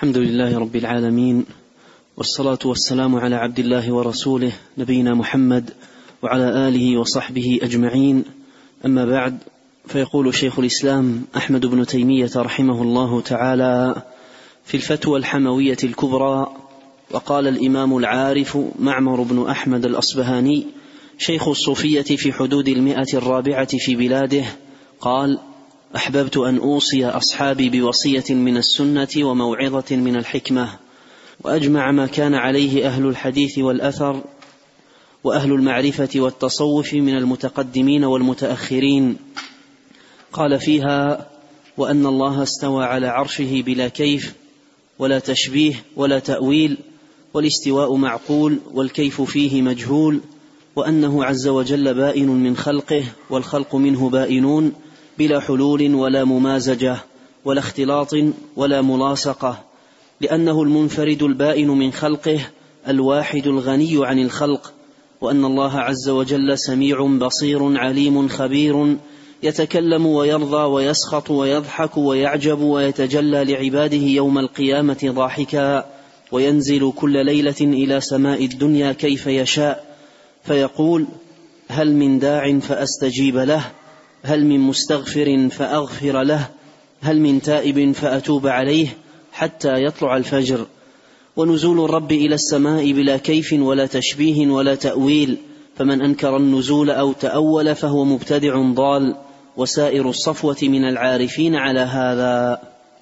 الحمد لله رب العالمين، والصلاة والسلام على عبد الله ورسوله نبينا محمد وعلى آله وصحبه أجمعين. أما بعد، فيقول شيخ الإسلام أحمد بن تيمية رحمه الله تعالى في الفتوى الحموية الكبرى: وقال الإمام العارف معمر بن أحمد الأصبهاني شيخ الصوفية في حدود 100 في بلاده، قال: أحببت أن أوصي أصحابي بوصية من السنة وموعظة من الحكمة، وأجمع ما كان عليه أهل الحديث والأثر وأهل المعرفة والتصوف من المتقدمين والمتأخرين. قال فيها: وأن الله استوى على عرشه بلا كيف ولا تشبيه ولا تأويل، والاستواء معقول والكيف فيه مجهول، وأنه عز وجل بائن من خلقه والخلق منه بائنون، بلا حلول ولا ممازجة ولا اختلاط ولا ملاصقة، لأنه المنفرد البائن من خلقه الواحد الغني عن الخلق، وأن الله عز وجل سميع بصير عليم خبير، يتكلم ويرضى ويسخط ويضحك ويعجب ويتجلى لعباده يوم القيامة ضاحكا، وينزل كل ليلة إلى سماء الدنيا كيف يشاء، فيقول: هل من داع فأستجيب له؟ هل من مستغفر فأغفر له؟ هل من تائب فأتوب عليه؟ حتى يطلع الفجر. ونزول الرب إلى السماء بلا كيف ولا تشبيه ولا تأويل، فمن أنكر النزول أو تأول فهو مبتدع ضال، وسائر الصفوة من العارفين على هذا.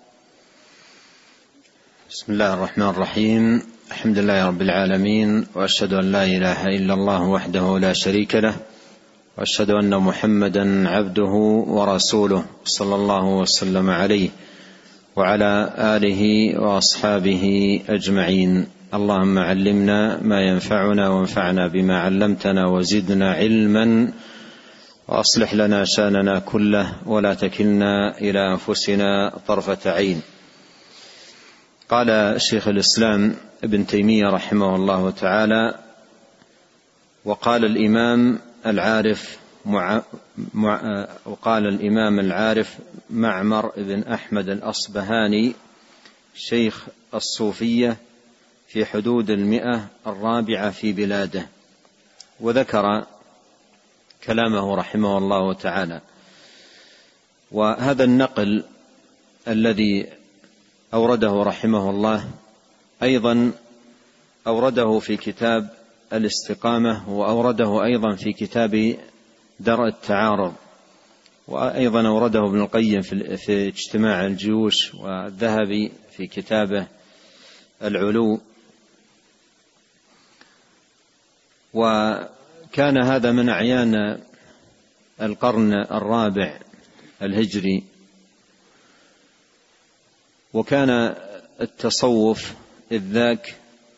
بسم الله الرحمن الرحيم. الحمد لله رب العالمين، وأشهد أن لا إله إلا الله وحده لا شريك له، وأشهد أن محمدا عبده ورسوله، صلى الله وسلم عليه وعلى آله وأصحابه أجمعين. اللهم علمنا ما ينفعنا وانفعنا بما علمتنا وزدنا علما، وأصلح لنا شأننا كله ولا تكلنا إلى أنفسنا طرفة عين. قال شيخ الإسلام ابن تيمية رحمه الله تعالى: وقال الإمام العارف معمر بن أحمد الأصبهاني شيخ الصوفية في حدود 100 في بلاده، وذكر كلامه رحمه الله تعالى. وهذا النقل الذي أورده رحمه الله أيضا أورده في كتاب الاستقامة، وأورده أيضا في كتاب درء التعارض، وأيضا أورده ابن القيم في اجتماع الجيوش، والذهبي في كتابه العلو. وكان هذا من أعيان القرن 4 الهجري، وكان التصوف إذ ذاك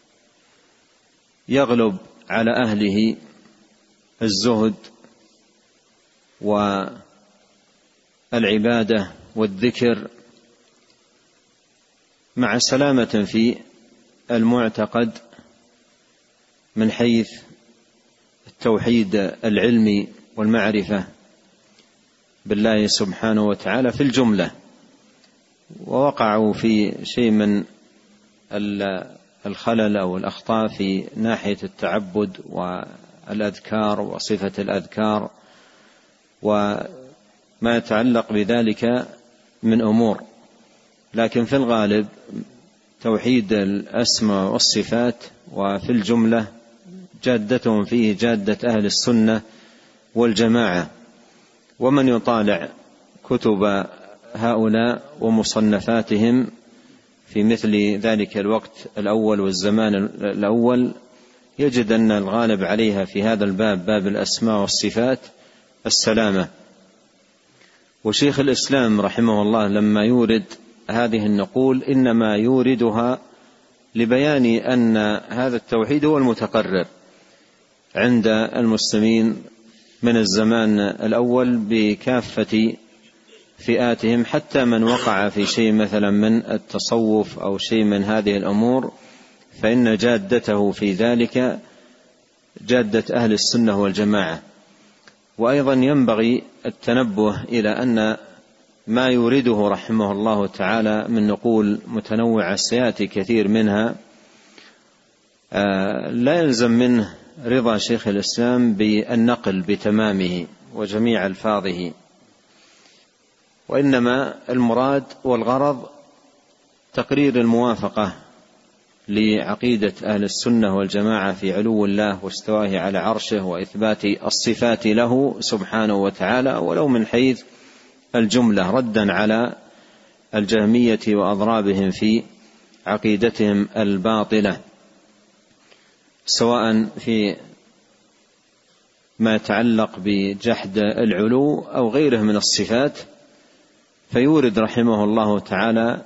يغلب على أهله الزهد والعبادة والذكر، مع سلامة في المعتقد من حيث التوحيد العلمي والمعرفة بالله سبحانه وتعالى في الجملة، ووقعوا في شيء من الخلل أو الأخطاء في ناحية التعبد والأذكار وصفة الأذكار وما يتعلق بذلك من أمور، لكن في الغالب توحيد الأسماء والصفات، وفي الجملة جادتهم فيه جادة أهل السنة والجماعة. ومن يطالع كتب هؤلاء ومصنفاتهم في مثل ذلك الوقت الأول والزمان الأول يجد أن الغالب عليها في هذا الباب، باب الأسماء والصفات، السلامة. وشيخ الإسلام رحمه الله لما يورد هذه النقول إنما يوردها لبيان أن هذا التوحيد هو المتقرر عند المسلمين من الزمان الأول بكافة فئاتهم، حتى من وقع في شيء مثلا من التصوف أو شيء من هذه الأمور، فإن جادته في ذلك جادة أهل السنة والجماعة. وأيضا ينبغي التنبه إلى أن ما يورده رحمه الله تعالى من نقول متنوعة سيأتي كثير منها، لا يلزم منه رضا شيخ الإسلام بالنقل بتمامه وجميع ألفاظه، وإنما المراد والغرض تقرير الموافقة لعقيدة أهل السنة والجماعة في علو الله واستوائه على عرشه وإثبات الصفات له سبحانه وتعالى، ولو من حيث الجملة، ردا على الجهمية وأضرابهم في عقيدتهم الباطلة، سواء في ما يتعلق بجحد العلو أو غيره من الصفات. فيورد رحمه الله تعالى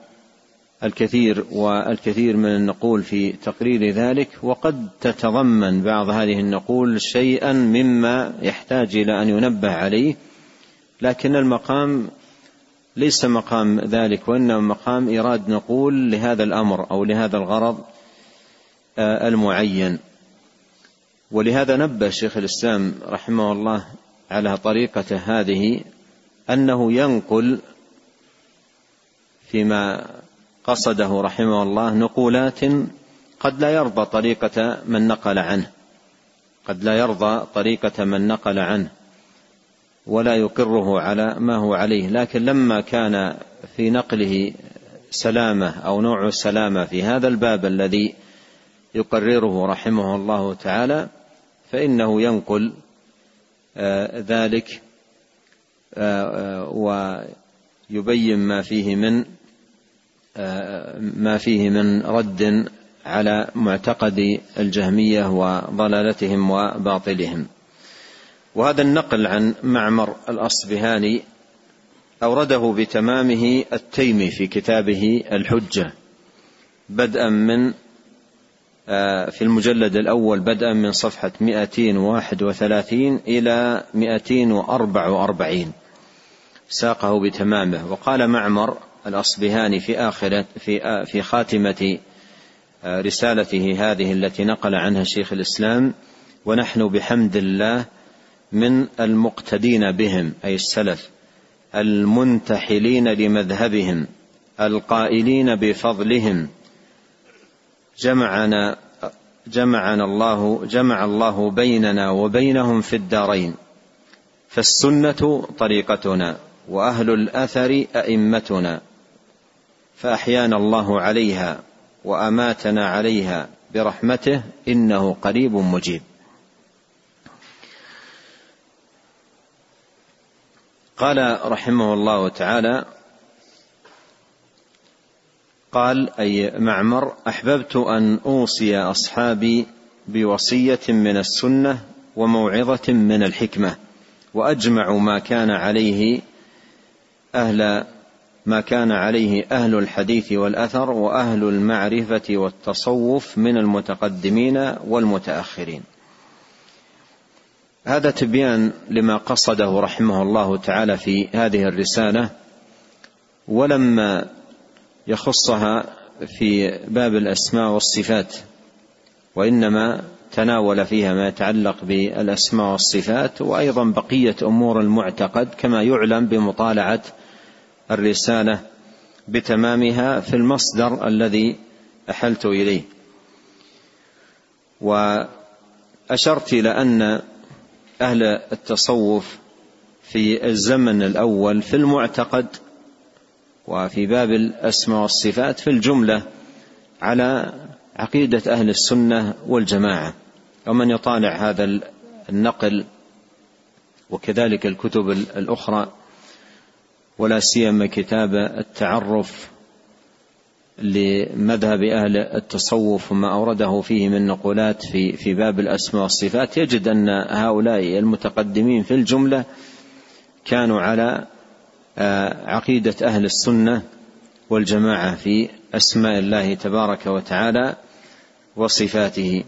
الكثير من النقول في تقرير ذلك، وقد تتضمن بعض هذه النقول شيئا مما يحتاج إلى أن ينبه عليه، لكن المقام ليس مقام ذلك، وإنما مقام إيراد نقول لهذا الأمر أو لهذا الغرض المعين. ولهذا نبه شيخ الإسلام رحمه الله على طريقة هذه، أنه ينقل فيما قصده رحمه الله نقولات قد لا يرضى طريقة من نقل عنه، ولا يقره على ما هو عليه، لكن لما كان في نقله سلامة أو نوع سلامة في هذا الباب الذي يقرره رحمه الله تعالى، فإنه ينقل ذلك ويبين ما فيه من رد على معتقد الجهمية وضلالتهم وباطلهم. وهذا النقل عن معمر الأصبهاني أورده بتمامه التيمي في كتابه الحجة، بدءا من في المجلد الأول بدءا من صفحة 231 إلى 244 ساقه بتمامه. وقال معمر الأصبهاني في خاتمة رسالته هذه التي نقل عنها شيخ الإسلام: ونحن بحمد الله من المقتدين بهم، أي السلف، المنتحلين لمذهبهم، القائلين بفضلهم، جمع الله بيننا وبينهم في الدارين، فالسنة طريقتنا، وأهل الأثر أئمتنا، فأحيانا الله عليها وأماتنا عليها برحمته، إنه قريب مجيب. قال رحمه الله تعالى، قال أي معمر: أحببت أن أوصي أصحابي بوصية من السنة وموعظة من الحكمة، وأجمع ما كان عليه أهل الحديث والأثر وأهل المعرفة والتصوف من المتقدمين والمتأخرين. هذا تبيان لما قصده رحمه الله تعالى في هذه الرسالة، ولما يخصها في باب الأسماء والصفات، وإنما تناول فيها ما يتعلق بالأسماء والصفات، وأيضا بقية أمور المعتقد، كما يعلم بمطالعة الرسالة بتمامها في المصدر الذي أحلت إليه. وأشرت إلى أن أهل التصوف في الزمن الأول في المعتقد وفي باب الأسماء والصفات في الجملة على عقيدة أهل السنة والجماعة. ومن يطالع هذا النقل وكذلك الكتب الأخرى، ولا سيما كتاب التعرف لمذهب أهل التصوف وما أورده فيه من نقولات في باب الأسماء والصفات، يجد أن هؤلاء المتقدمين في الجملة كانوا على عقيدة أهل السنة والجماعة في أسماء الله تبارك وتعالى وصفاته.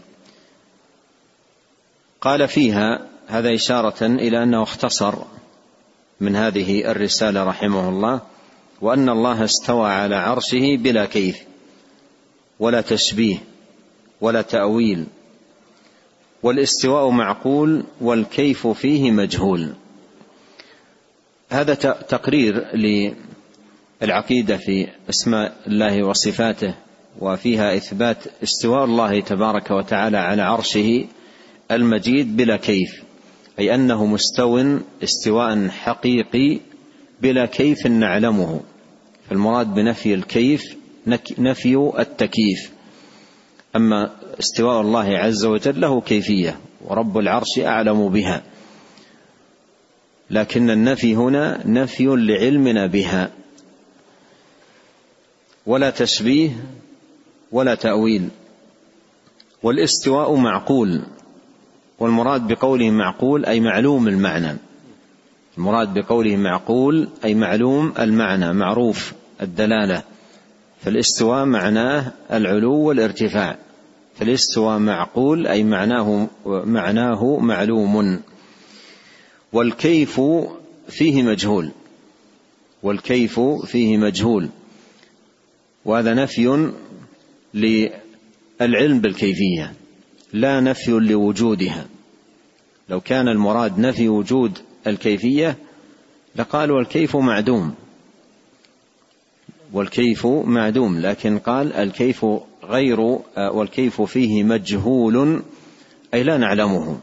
قال فيها، هذا إشارة إلى أنه اختصر من هذه الرسالة رحمه الله: وأن الله استوى على عرشه بلا كيف ولا تشبيه ولا تأويل، والاستواء معقول والكيف فيه مجهول. هذا تقرير العقيدة في أسماء الله وصفاته، وفيها إثبات استواء الله تبارك وتعالى على عرشه المجيد بلا كيف، أي أنه مستو استواء حقيقي بلا كيف نعلمه. فالمراد بنفي الكيف نفي التكييف. أما استواء الله عز وجل له كيفية، ورب العرش أعلم بها، لكن النفي هنا نفي لعلمنا بها، ولا تشبيه ولا تأويل. والاستواء معقول، والمراد بقوله معقول أي معلوم المعنى. المراد بقوله معقول أي معلوم المعنى، معروف الدلالة. فالاستواء معناه العلو والارتفاع، فالاستواء معقول أي معناه معلوم. والكيف فيه مجهول، والكيف فيه مجهول، وهذا نفي للعلم بالكيفية لا نفي لوجودها. لو كان المراد نفي وجود الكيفية لقال والكيف معدوم، والكيف معدوم، لكن قال الكيف غير، والكيف فيه مجهول أي لا نعلمه.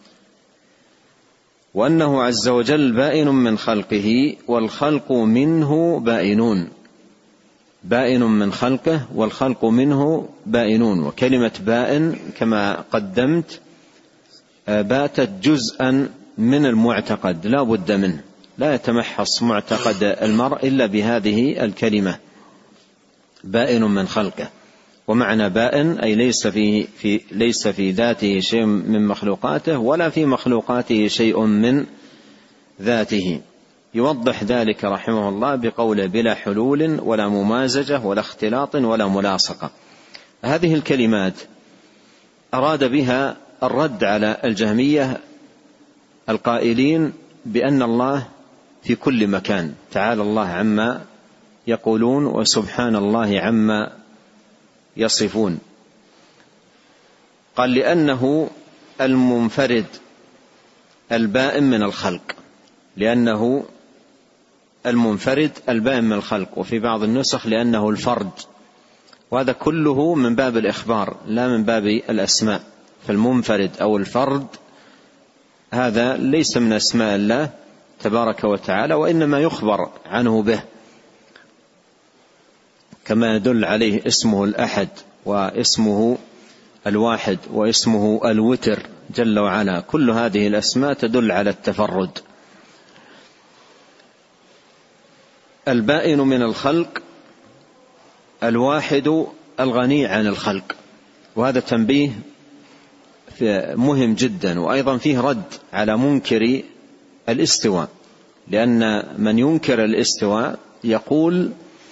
وأنه عز وجل بائن من خلقه والخلق منه بائنون، بائن من خلقه والخلق منه بائنون. وكلمة بائن كما قدمت باتت جزءا من المعتقد لا بد منه، لا يتمحص معتقد المرء إلا بهذه الكلمة، بائن من خلقه. ومعنى بائن أي ليس في ذاته شيء من مخلوقاته ولا في مخلوقاته شيء من ذاته. يوضح ذلك رحمه الله بقوله بلا حلول ولا ممازجة ولا اختلاط ولا ملاصقة. هذه الكلمات أراد بها الرد على الجهمية القائلين بأن الله في كل مكان، تعالى الله عما يقولون وسبحان الله عما يصفون. قال لأنه المنفرد البائن من الخلق، لأنه المنفرد البائن من الخلق، وفي بعض النسخ لأنه الفرد، وهذا كله من باب الإخبار لا من باب الأسماء. فالمنفرد أو الفرد هذا ليس من أسماء الله تبارك وتعالى، وإنما يخبر عنه به، كما يدل عليه اسمه الأحد واسمه الواحد واسمه الوتر جل وعلا. كل هذه الأسماء تدل على التفرد. البائن من الخلق الواحد الغني عن الخلق. وهذا تنبيه مهم جدا، وأيضا فيه رد على منكر الاستواء، لأن من ينكر الاستواء يقول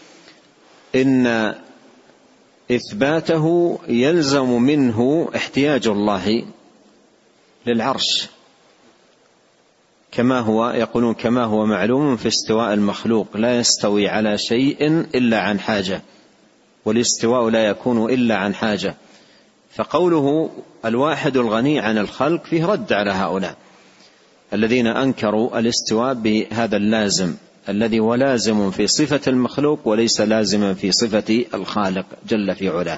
إن إثباته يلزم منه احتياج الله للعرش، كما هو يقولون كما هو معلوم في استواء المخلوق لا يستوي على شيء إلا عن حاجة، والاستواء لا يكون إلا عن حاجة. فقوله الواحد الغني عن الخلق فيه رد على هؤلاء الذين أنكروا الاستواء بهذا اللازم الذي هو لازم في صفة المخلوق وليس لازما في صفة الخالق جل في علاه.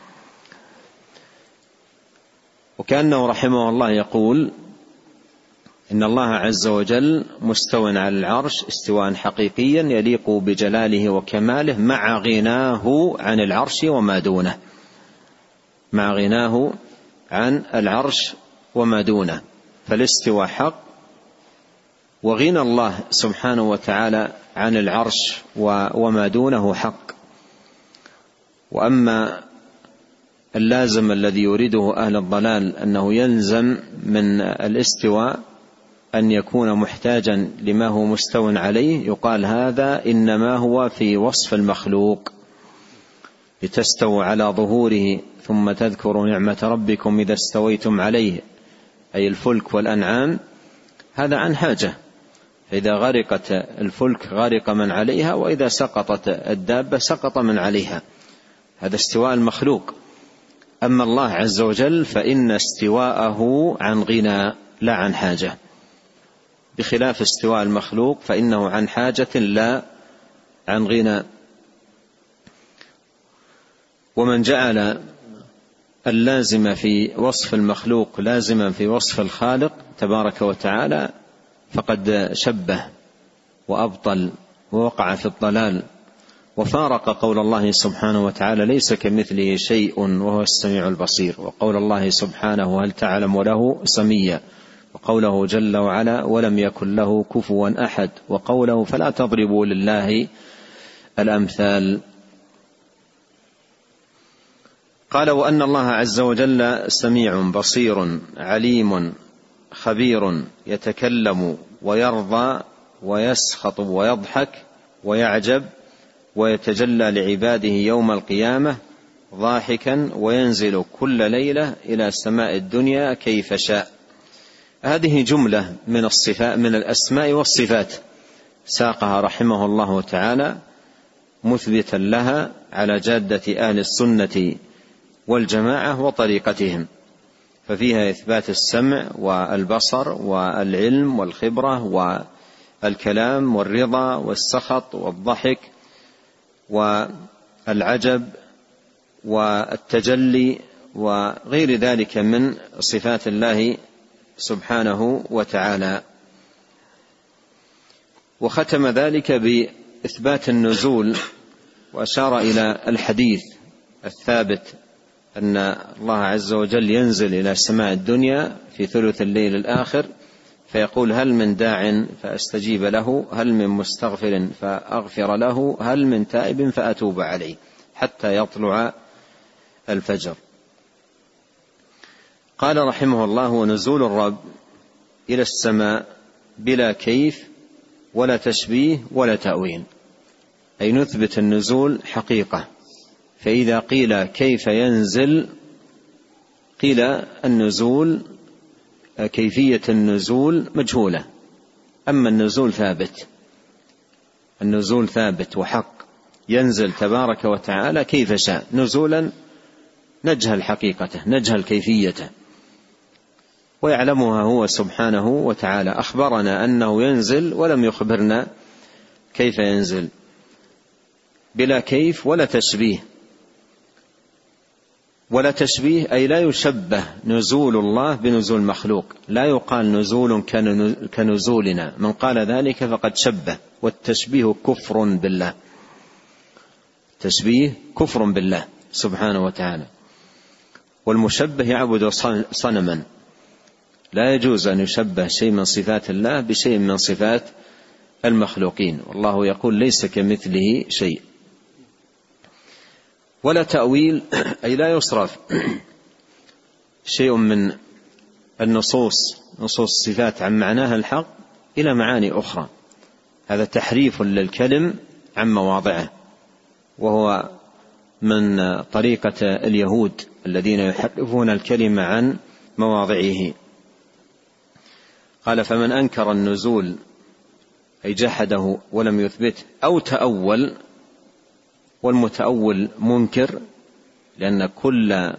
وكأنه رحمه الله يقول إن الله عز وجل مستو على العرش استواء حقيقيا يليق بجلاله وكماله مع غناه عن العرش وما دونه، مع غناه عن العرش وما دونه. فالاستواء حق، وغنى الله سبحانه وتعالى عن العرش وما دونه حق. وأما اللازم الذي يريده أهل الضلال أنه يلزم من الاستواء أن يكون محتاجا لما هو مستو عليه، يقال هذا إنما هو في وصف المخلوق، لتستووا على ظهوره ثم تذكروا نعمة ربكم إذا استويتم عليه، أي الفلك والأنعام، هذا عن حاجة. فإذا غرقت الفلك غرق من عليها، وإذا سقطت الدابة سقط من عليها، هذا استواء المخلوق. أما الله عز وجل فإن استواءه عن غنى لا عن حاجة، بخلاف استواء المخلوق فإنه عن حاجة لا عن غنى. ومن جعل اللازم في وصف المخلوق لازما في وصف الخالق تبارك وتعالى فقد شبه وأبطل ووقع في الضلال، وفارق قول الله سبحانه وتعالى ليس كمثله شيء وهو السميع البصير، وقول الله سبحانه هل تعلم له سميا، وقوله جل وعلا ولم يكن له كفوا أحد، وقوله فلا تضربوا لله الأمثال. قال وأن الله عز وجل سميع بصير عليم خبير يتكلم ويرضى ويسخط ويضحك ويعجب ويتجلى لعباده يوم القيامة ضاحكا وينزل كل ليلة إلى سماء الدنيا كيف شاء. هذه جملة من الصفات من الأسماء والصفات ساقها رحمه الله تعالى مثبتا لها على جادة أهل السنة والجماعة وطريقتهم، ففيها إثبات السمع والبصر والعلم والخبرة والكلام والرضا والسخط والضحك والعجب والتجلي وغير ذلك من صفات الله سبحانه وتعالى. وختم ذلك بإثبات النزول، وأشار إلى الحديث الثابت أن الله عز وجل ينزل إلى سماء الدنيا في ثلث الليل الآخر فيقول هل من داع فأستجيب له، هل من مستغفر فأغفر له، هل من تائب فأتوب عليه، حتى يطلع الفجر. قال رحمه الله ونزول الرب إلى السماء بلا كيف ولا تشبيه ولا تأويل، أي نثبت النزول حقيقة. فإذا قيل كيف ينزل قيل النزول كيفية النزول مجهولة، أما النزول ثابت، النزول ثابت وحق، ينزل تبارك وتعالى كيف شاء نزولا نجهل حقيقته نجهل كيفيته، ويعلمها هو سبحانه وتعالى. أخبرنا أنه ينزل ولم يخبرنا كيف ينزل، بلا كيف ولا تشبيه. ولا تشبيه أي لا يشبه نزول الله بنزول مخلوق، لا يقال نزول كنزولنا، من قال ذلك فقد شبه، والتشبيه كفر بالله، تشبيه كفر بالله سبحانه وتعالى. والمشبه يعبد صنما، لا يجوز أن يشبه شيء من صفات الله بشيء من صفات المخلوقين، والله يقول ليس كمثله شيء. ولا تأويل أي لا يصرف شيء من النصوص نصوص الصفات عن معناها الحق إلى معاني أخرى، هذا تحريف للكلم عن مواضعه، وهو من طريقة اليهود الذين يحرفون الكلمة عن مواضعه. قال فمن أنكر النزول أي جحده ولم يثبته أو تأول، والمتأول منكر لأن كل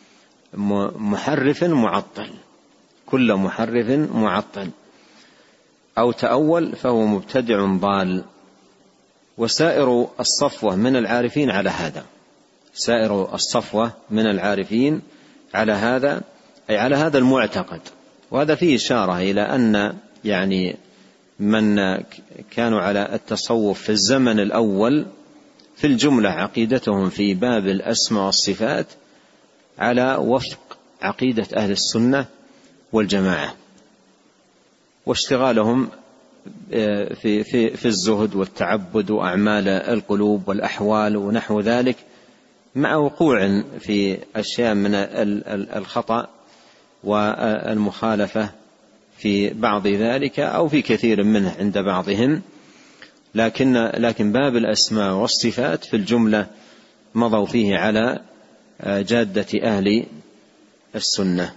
محرف معطل، كل محرف معطل، أو تأول فهو مبتدع ضال. وسائر الصفوة من العارفين على هذا، سائر الصفوة من العارفين على هذا، أي على هذا المعتقد. وهذا فيه إشارة إلى أن يعني من كانوا على التصوف في الزمن الأول في الجملة عقيدتهم في باب الأسماء والصفات على وفق عقيدة أهل السنة والجماعة، واشتغالهم في الزهد والتعبد وأعمال القلوب والأحوال ونحو ذلك، مع وقوع في أشياء من الخطأ والمخالفة في بعض ذلك أو في كثير منه عند بعضهم، لكن باب الأسماء والصفات في الجملة مضوا فيه على جادة أهل السنة.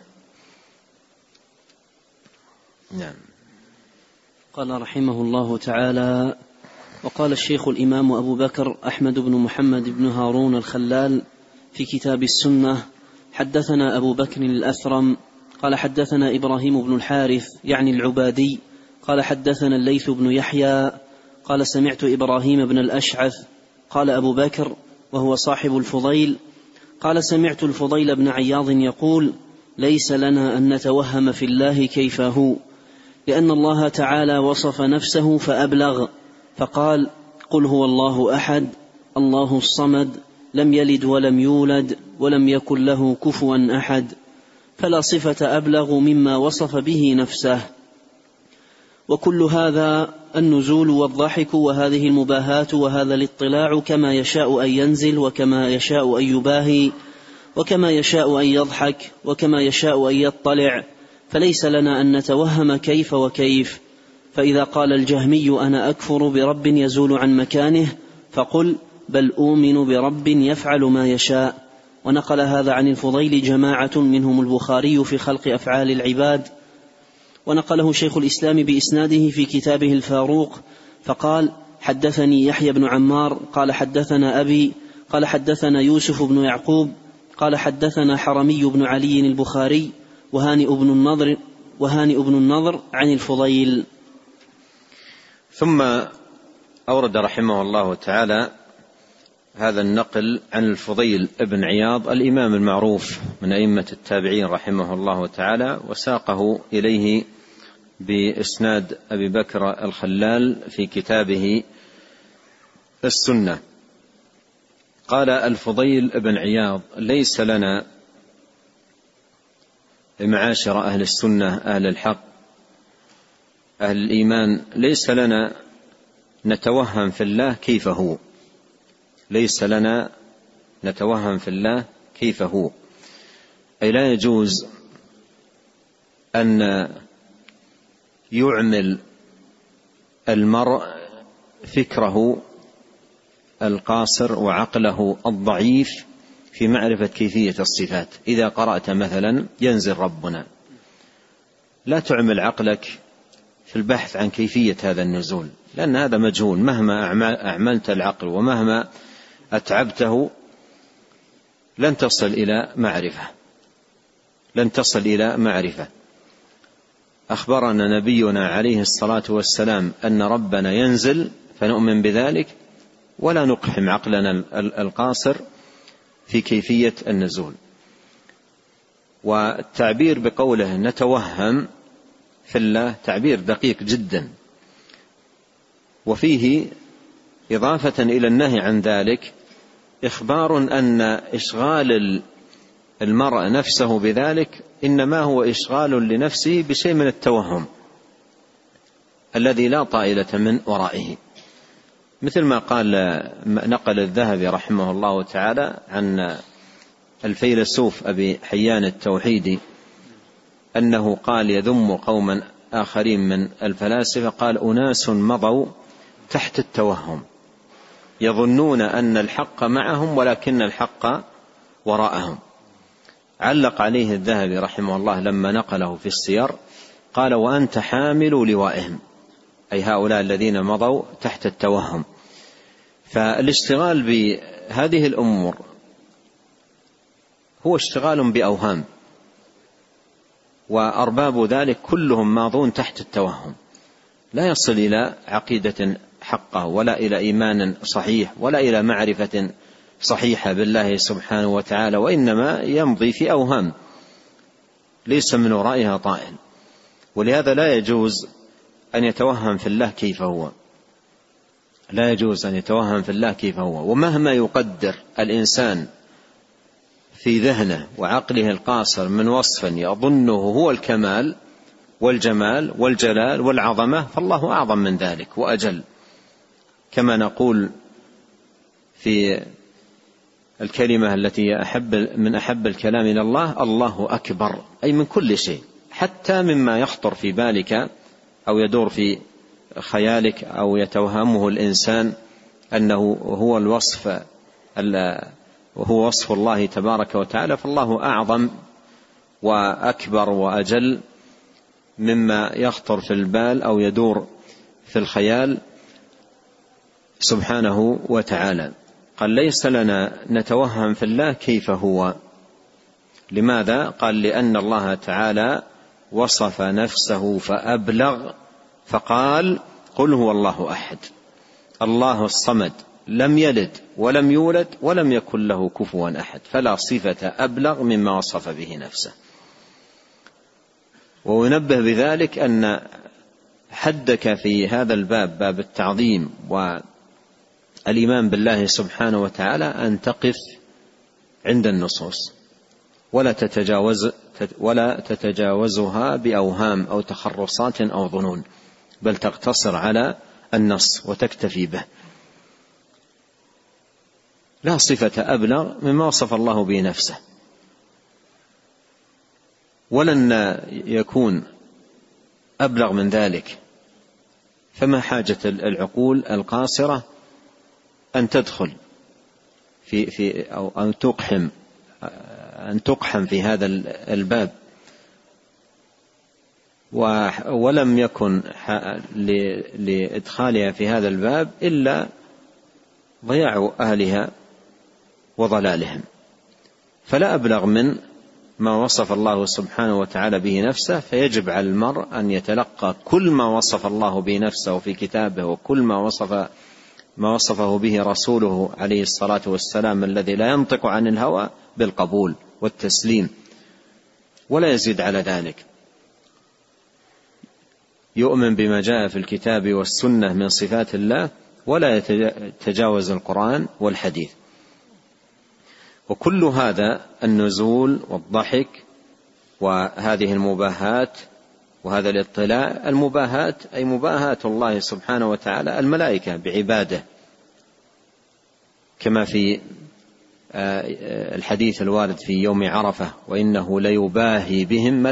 نعم. قال رحمه الله تعالى: وقال الشيخ الإمام أبو بكر أحمد بن محمد بن هارون الخلال في كتاب السنة: حدثنا أبو بكر الأثرم قال حدثنا إبراهيم بن الحارث يعني العبادي قال حدثنا الليث بن يحيى قال سمعت إبراهيم بن الأشعث قال أبو بكر وهو صاحب الفضيل قال سمعت الفضيل بن عياض يقول ليس لنا أن نتوهم في الله كيف هو، لأن الله تعالى وصف نفسه فأبلغ فقال قل هو الله أحد الله الصمد لم يلد ولم يولد ولم يكن له كفوا أحد، فلا صفة أبلغ مما وصف به نفسه. وكل هذا النزول والضحك وهذه المباهات وهذا الاطلاع كما يشاء أن ينزل وكما يشاء أن يباهي وكما يشاء أن يضحك وكما يشاء أن يطلع، فليس لنا أن نتوهم كيف وكيف. فإذا قال الجهمي أنا أكفر برب يزول عن مكانه فقل بل أؤمن برب يفعل ما يشاء. ونقل هذا عن الفضيل جماعة منهم البخاري في خلق أفعال العباد، ونقله شيخ الإسلام بإسناده في كتابه الفاروق فقال حدثني يحيى بن عمار قال حدثنا أبي قال حدثنا يوسف بن يعقوب قال حدثنا حرمي بن علي البخاري وهانئ بن النضر عن الفضيل. ثم أورد رحمه الله تعالى هذا النقل عن الفضيل ابن عياض الإمام المعروف من أئمة التابعين رحمه الله تعالى، وساقه إليه بإسناد أبي بكر الخلال في كتابه السنة. قال الفضيل ابن عياض ليس لنا معاشر أهل السنة أهل الحق أهل الإيمان ليس لنا نتوهم في الله كيف هو، ليس لنا نتوهم في الله كيف هو، أي لا يجوز أن يعمل المرء فكره القاصر وعقله الضعيف في معرفة كيفية الصفات. إذا قرأت مثلا ينزل ربنا، لا تعمل عقلك في البحث عن كيفية هذا النزول، لأن هذا مجهول، مهما أعملت العقل ومهما أتعبته لن تصل إلى معرفة. أخبرنا نبينا عليه الصلاة والسلام أن ربنا ينزل فنؤمن بذلك ولا نقحم عقلنا القاصر في كيفية النزول. والتعبير بقوله نتوهم في الله تعبير دقيق جدا، وفيه إضافة إلى النهي عن ذلك إخبار أن إشغال المرء نفسه بذلك إنما هو إشغال لنفسه بشيء من التوهم الذي لا طائلة من ورائه، مثل ما قال نقل الذهبي رحمه الله تعالى عن الفيلسوف أبي حيان التوحيدي أنه قال يذم قوما آخرين من الفلاسفة، قال أناس مضوا تحت التوهم يظنون أن الحق معهم ولكن الحق وراءهم. علق عليه الذهبي رحمه الله لما نقله في السير قال وأنت حامل لوائهم، أي هؤلاء الذين مضوا تحت التوهم. فالاشتغال بهذه الأمور هو اشتغال بأوهام، وأرباب ذلك كلهم ماضون تحت التوهم، لا يصل إلى عقيدة حقه ولا إلى إيمان صحيح ولا إلى معرفة صحيحة بالله سبحانه وتعالى، وإنما يمضي في أوهام ليس من ورائها طائل. ولهذا لا يجوز أن يتوهم في الله كيف هو، لا يجوز أن يتوهم في الله كيف هو. ومهما يقدر الإنسان في ذهنه وعقله القاصر من وصف يظنه هو الكمال والجمال والجلال والعظمة، فالله أعظم من ذلك وأجل، كما نقول في الكلمة التي من أحب الكلام إلى الله الله أكبر، أي من كل شيء، حتى مما يخطر في بالك أو يدور في خيالك أو يتوهمه الإنسان أنه هو الوصف وهو وصف الله تبارك وتعالى، فالله أعظم وأكبر وأجل مما يخطر في البال أو يدور في الخيال سبحانه وتعالى. قال ليس لنا نتوهم في الله كيف هو. لماذا؟ قال لأن الله تعالى وصف نفسه فأبلغ فقال قل هو الله أحد. الله الصمد لم يلد ولم يولد ولم يكن له كفوا أحد، فلا صفة أبلغ مما وصف به نفسه. وينبه بذلك أن حدك في هذا الباب، باب التعظيم والإيمان بالله سبحانه وتعالى، أن تقف عند النصوص ولا تتجاوزها بأوهام أو تخرصات أو ظنون، بل تقتصر على النص وتكتفي به. لا صفة أبلغ مما وصف الله به نفسه، ولن يكون أبلغ من ذلك. فما حاجة العقول القاصرة أن تدخل أو أن تقحم في هذا الباب، ولم يكن لإدخالها في هذا الباب إلا ضياع أهلها وضلالهم. فلا أبلغ من ما وصف الله سبحانه وتعالى به نفسه، فيجب على المرء أن يتلقى كل ما وصف الله به نفسه في كتابه، وكل ما وصفه به رسوله عليه الصلاة والسلام الذي لا ينطق عن الهوى، بالقبول والتسليم، ولا يزيد على ذلك. يؤمن بما جاء في الكتاب والسنة من صفات الله، ولا يتجاوز القرآن والحديث. وكل هذا النزول والضحك وهذه المباهات وهذا الاطلاع، المباهات أي مباهاة الله سبحانه وتعالى الملائكة بعباده، كما في الحديث الوارد في يوم عرفة: وإنه ليباهي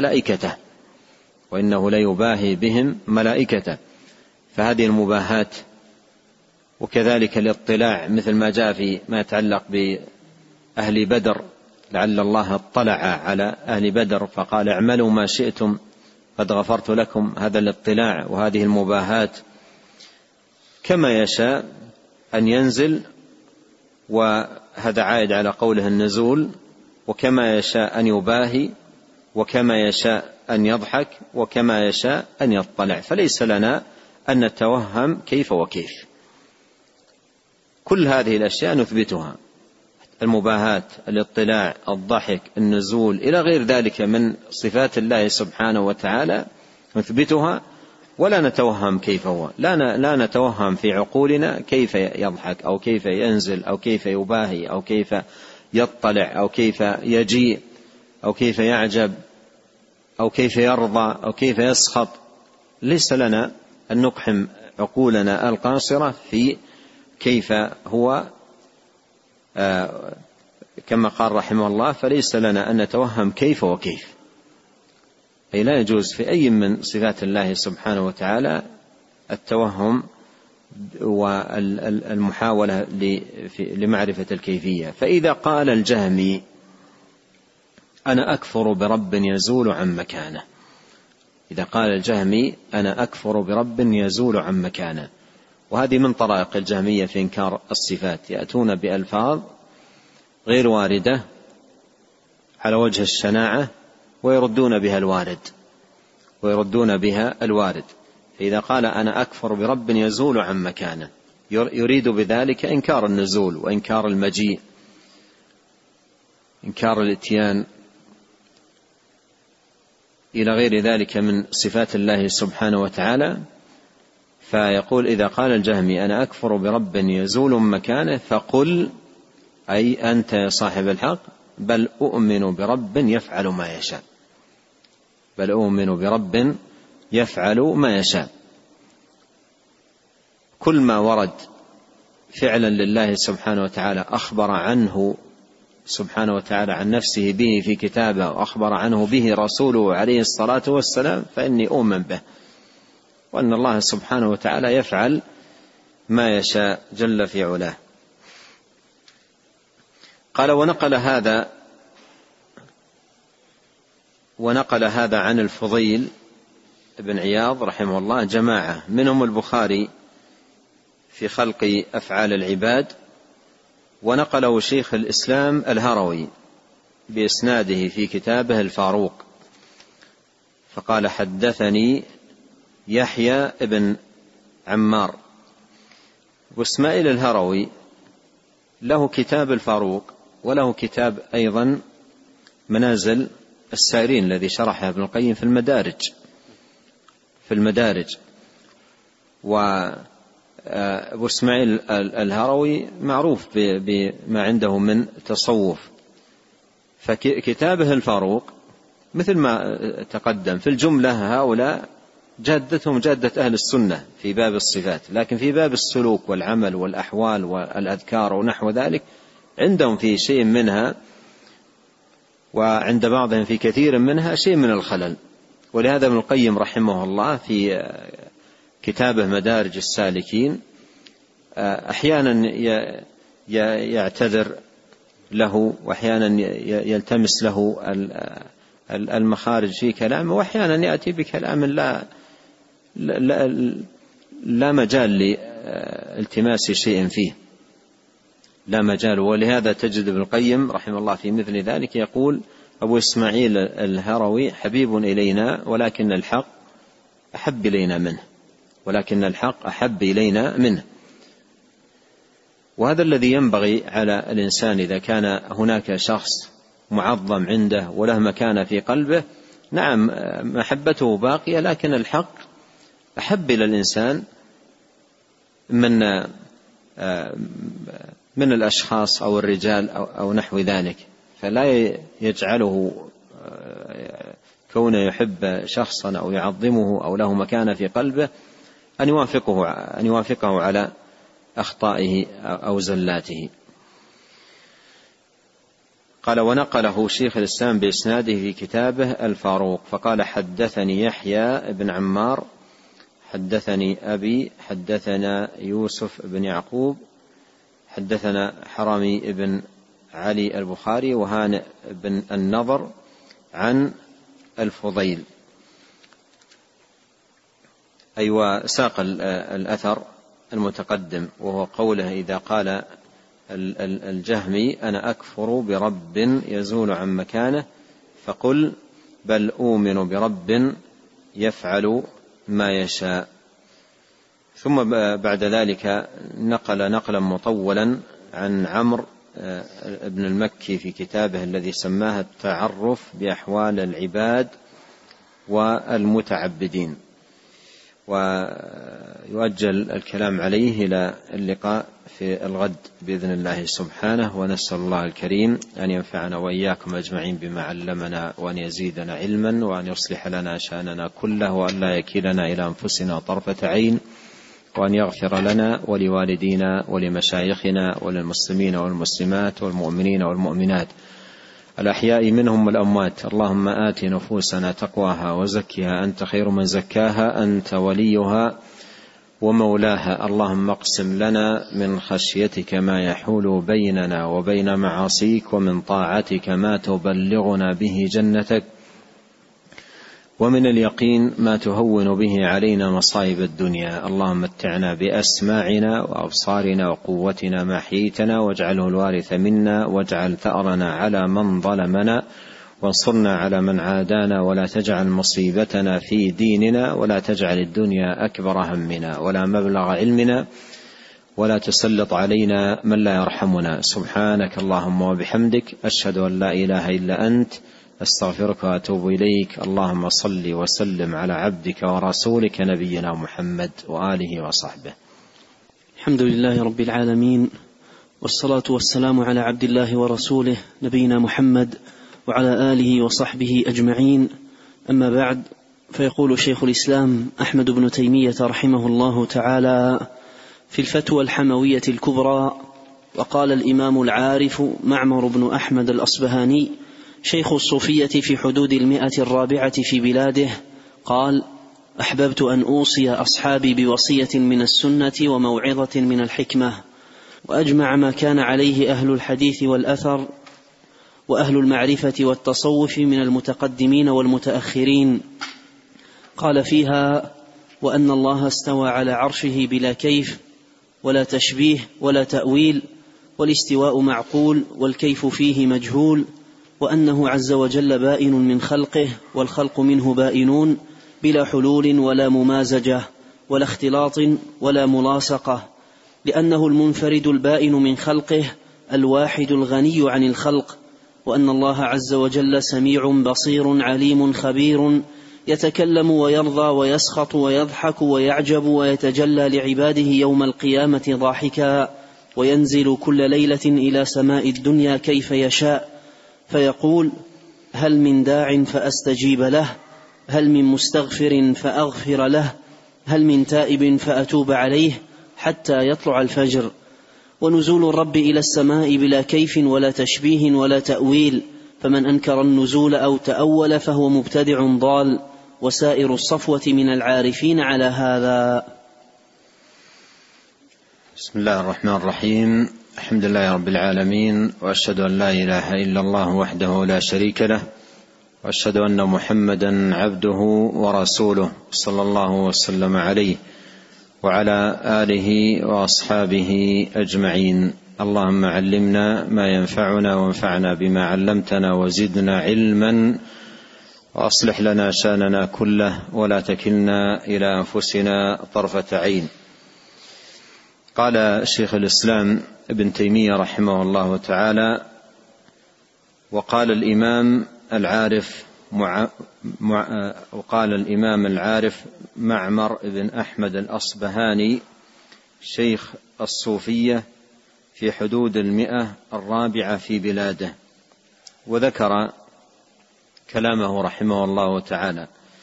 بهم ملائكته. فهذه المباهات، وكذلك الاطلاع مثل ما جاء في ما يتعلق بأهل بدر: لعل الله اطلع على أهل بدر فقال اعملوا ما شئتم قد غفرت لكم. هذا الاطلاع وهذه المباهات، كما يشاء أن ينزل، وهذا عائد على قوله النزول، وكما يشاء أن يباهي، وكما يشاء أن يضحك، وكما يشاء أن يطلع. فليس لنا أن نتوهم كيف وكيف. كل هذه الأشياء نثبتها: المباهات، الاطلاع، الضحك، النزول، إلى غير ذلك من صفات الله سبحانه وتعالى نثبتها، ولا نتوهم كيف هو. لا نتوهم في عقولنا كيف يضحك أو كيف ينزل أو كيف يباهي أو كيف يطلع أو كيف يجيء أو كيف يعجب أو كيف يرضى أو كيف يسخط. ليس لنا أن نقحم عقولنا القاصرة في كيف هو، كما قال رحمه الله: فليس لنا أن نتوهم كيف وكيف. أي لا يجوز في أي من صفات الله سبحانه وتعالى التوهم والمحاولة لمعرفة الكيفية. فإذا قال الجهمي: أنا أكفر برب يزول عن مكانه، إذا قال الجهمي: أنا أكفر برب يزول عن مكانه، وهذه من طرائق الجهمية في إنكار الصفات، يأتون بألفاظ غير واردة على وجه الشناعة ويردون بها الوارد. فإذا قال أنا أكفر برب يزول عن مكانه، يريد بذلك إنكار النزول وإنكار المجيء، إنكار الإتيان، إلى غير ذلك من صفات الله سبحانه وتعالى. فيقول: إذا قال الجهمي أنا أكفر برب يزول مكانه، فقل، أي أنت يا صاحب الحق، بل أؤمن برب يفعل ما يشاء، بل أؤمن برب يفعل ما يشاء. كل ما ورد فعلا لله سبحانه وتعالى أخبر عنه سبحانه وتعالى عن نفسه به في كتابه، وأخبر عنه به رسوله عليه الصلاة والسلام، فإني أؤمن به، وأن الله سبحانه وتعالى يفعل ما يشاء جل في علاه. قال: ونقل هذا عن الفضيل بن عياض رحمه الله جماعة، منهم البخاري في خلق أفعال العباد، ونقله شيخ الإسلام الهروي بإسناده في كتابه الفاروق، فقال: حدثني يحيى بن عمار وإسماعيل الهروي له كتاب الفاروق، وله كتاب أيضا منازل السائرين الذي شرحه ابن القيم في المدارج. وأبو إسماعيل الهروي معروف بما عنده من تصوف، فكتابه الفاروق مثل ما تقدم في الجملة هؤلاء جادتهم جادة أهل السنة في باب الصفات، لكن في باب السلوك والعمل والأحوال والأذكار ونحو ذلك عندهم في شيء منها، وعند بعضهم في كثير منها شيء من الخلل. ولهذا ابن القيم رحمه الله في كتابه مدارج السالكين أحيانا يعتذر له، وأحيانا يلتمس له المخارج في كلامه، وأحيانا يأتي بكلام لا مجال لالتماس شيء فيه، لا مجال. ولهذا تجد ابن القيم رحمه الله في مثل ذلك يقول: أبو إسماعيل الهروي حبيب إلينا ولكن الحق أحب إلينا منه. وهذا الذي ينبغي على الإنسان إذا كان هناك شخص معظم عنده وله مكانة في قلبه، نعم محبته باقية، لكن الحق أحب إلى الإنسان من الأشخاص أو الرجال أو نحو ذلك. فلا يجعله كونه يحب شخصا أو يعظمه أو له مكانة في قلبه أن يوافقه على أخطائه أو زلاته. قال: ونقله شيخ الإسلام بإسناده في كتابه الفاروق، فقال: حدثني يحيى بن عمار حدثني أبي حدثنا يوسف بن يعقوب حدثنا حرامي بن علي البخاري وهانئ بن النضر عن الفضيل. ساق الأثر المتقدم، وهو قوله: إذا قال الجهمي: أنا أكفر برب يزول عن مكانه، فقل: بل أؤمن برب يفعل ما يشاء. ثم بعد ذلك نقل نقلا مطولا عن عمرو ابن المكي في كتابه الذي سماه التعرف بأحوال العباد والمتعبدين، ويؤجل الكلام عليه إلى اللقاء في الغد بإذن الله سبحانه. ونسأل الله الكريم أن ينفعنا وإياكم أجمعين بما علمنا، وأن يزيدنا علما، وأن يصلح لنا شأننا كله، وأن لا يكلنا إلى أنفسنا طرفة عين، وأن يغفر لنا ولوالدينا ولمشايخنا وللمسلمين والمسلمات والمؤمنين والمؤمنات الأحياء منهم والأموات. اللهم آت نفوسنا تقواها وزكها أنت خير من زكاها، أنت وليها ومولاها. اللهم اقسم لنا من خشيتك ما يحول بيننا وبين معاصيك، ومن طاعتك ما تبلغنا به جنتك، ومن اليقين ما تهون به علينا مصائب الدنيا. اللهم متعنا بأسماعنا وأبصارنا وقوتنا ما أحييتنا، واجعله الوارث منا، واجعل ثأرنا على من ظلمنا، وانصرنا على من عادانا، ولا تجعل مصيبتنا في ديننا، ولا تجعل الدنيا أكبر همنا ولا مبلغ علمنا، ولا تسلط علينا من لا يرحمنا. سبحانك اللهم وبحمدك، أشهد أن لا إله إلا أنت، أستغفرك وأتوب إليك. اللهم صل وسلم على عبدك ورسولك نبينا محمد وآله وصحبه. الحمد لله رب العالمين، والصلاة والسلام على عبد الله ورسوله نبينا محمد وعلى آله وصحبه أجمعين. أما بعد، فيقول شيخ الإسلام أحمد بن تيمية رحمه الله تعالى في الفتوى الحموية الكبرى: وقال الإمام العارف معمر بن أحمد الأصبهاني شيخ الصوفية في حدود 100 في بلاده، قال: أحببت أن أوصي أصحابي بوصية من السنة وموعظة من الحكمة، وأجمع ما كان عليه أهل الحديث والأثر وأهل المعرفة والتصوف من المتقدمين والمتأخرين. قال فيها: وأن الله استوى على عرشه بلا كيف ولا تشبيه ولا تأويل، والاستواء معقول والكيف فيه مجهول، وأنه عز وجل بائن من خلقه والخلق منه بائنون، بلا حلول ولا ممازجة ولا اختلاط ولا ملاصقة، لأنه المنفرد البائن من خلقه الواحد الغني عن الخلق، وأن الله عز وجل سميع بصير عليم خبير يتكلم ويرضى ويسخط ويضحك ويعجب ويتجلى لعباده يوم القيامة ضاحكا، وينزل كل ليلة إلى سماء الدنيا كيف يشاء فيقول: هل من داع فأستجيب له؟ هل من مستغفر فأغفر له؟ هل من تائب فأتوب عليه؟ حتى يطلع الفجر. ونزول الرب إلى السماء بلا كيف ولا تشبيه ولا تأويل، فمن أنكر النزول أو تأول فهو مبتدع ضال، وسائر الصفوة من العارفين على هذا. بسم الله الرحمن الرحيم. الحمد لله رب العالمين، وأشهد أن لا إله إلا الله وحده لا شريك له، وأشهد أن محمدا عبده ورسوله صلى الله وسلم عليه وعلى آله وأصحابه أجمعين. اللهم علمنا ما ينفعنا وانفعنا بما علمتنا وزدنا علما، وأصلح لنا شأننا كله ولا تكلنا إلى أنفسنا طرفة عين. قال شيخ الإسلام ابن تيمية رحمه الله تعالى: وقال الإمام العارف معمر بن أحمد الأصبهاني شيخ الصوفية في حدود 104 في بلاده، وذكر كلامه رحمه الله تعالى.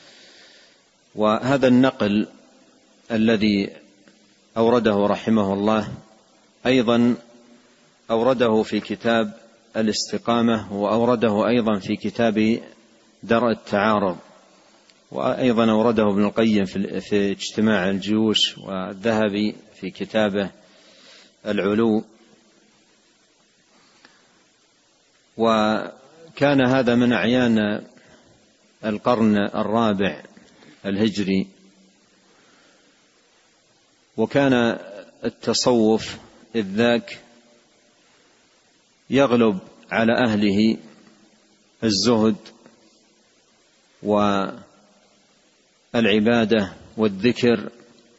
وهذا النقل الذي أورده رحمه الله أيضا أورده في كتاب الاستقامة، وأورده أيضا في كتاب درء التعارض، وأيضا أورده ابن القيم في اجتماع الجيوش، والذهبي في كتابه العلو. وكان هذا من أعيان القرن الرابع الهجري، وكان التصوف إذ ذاك يغلب على أهله الزهد والعبادة والذكر،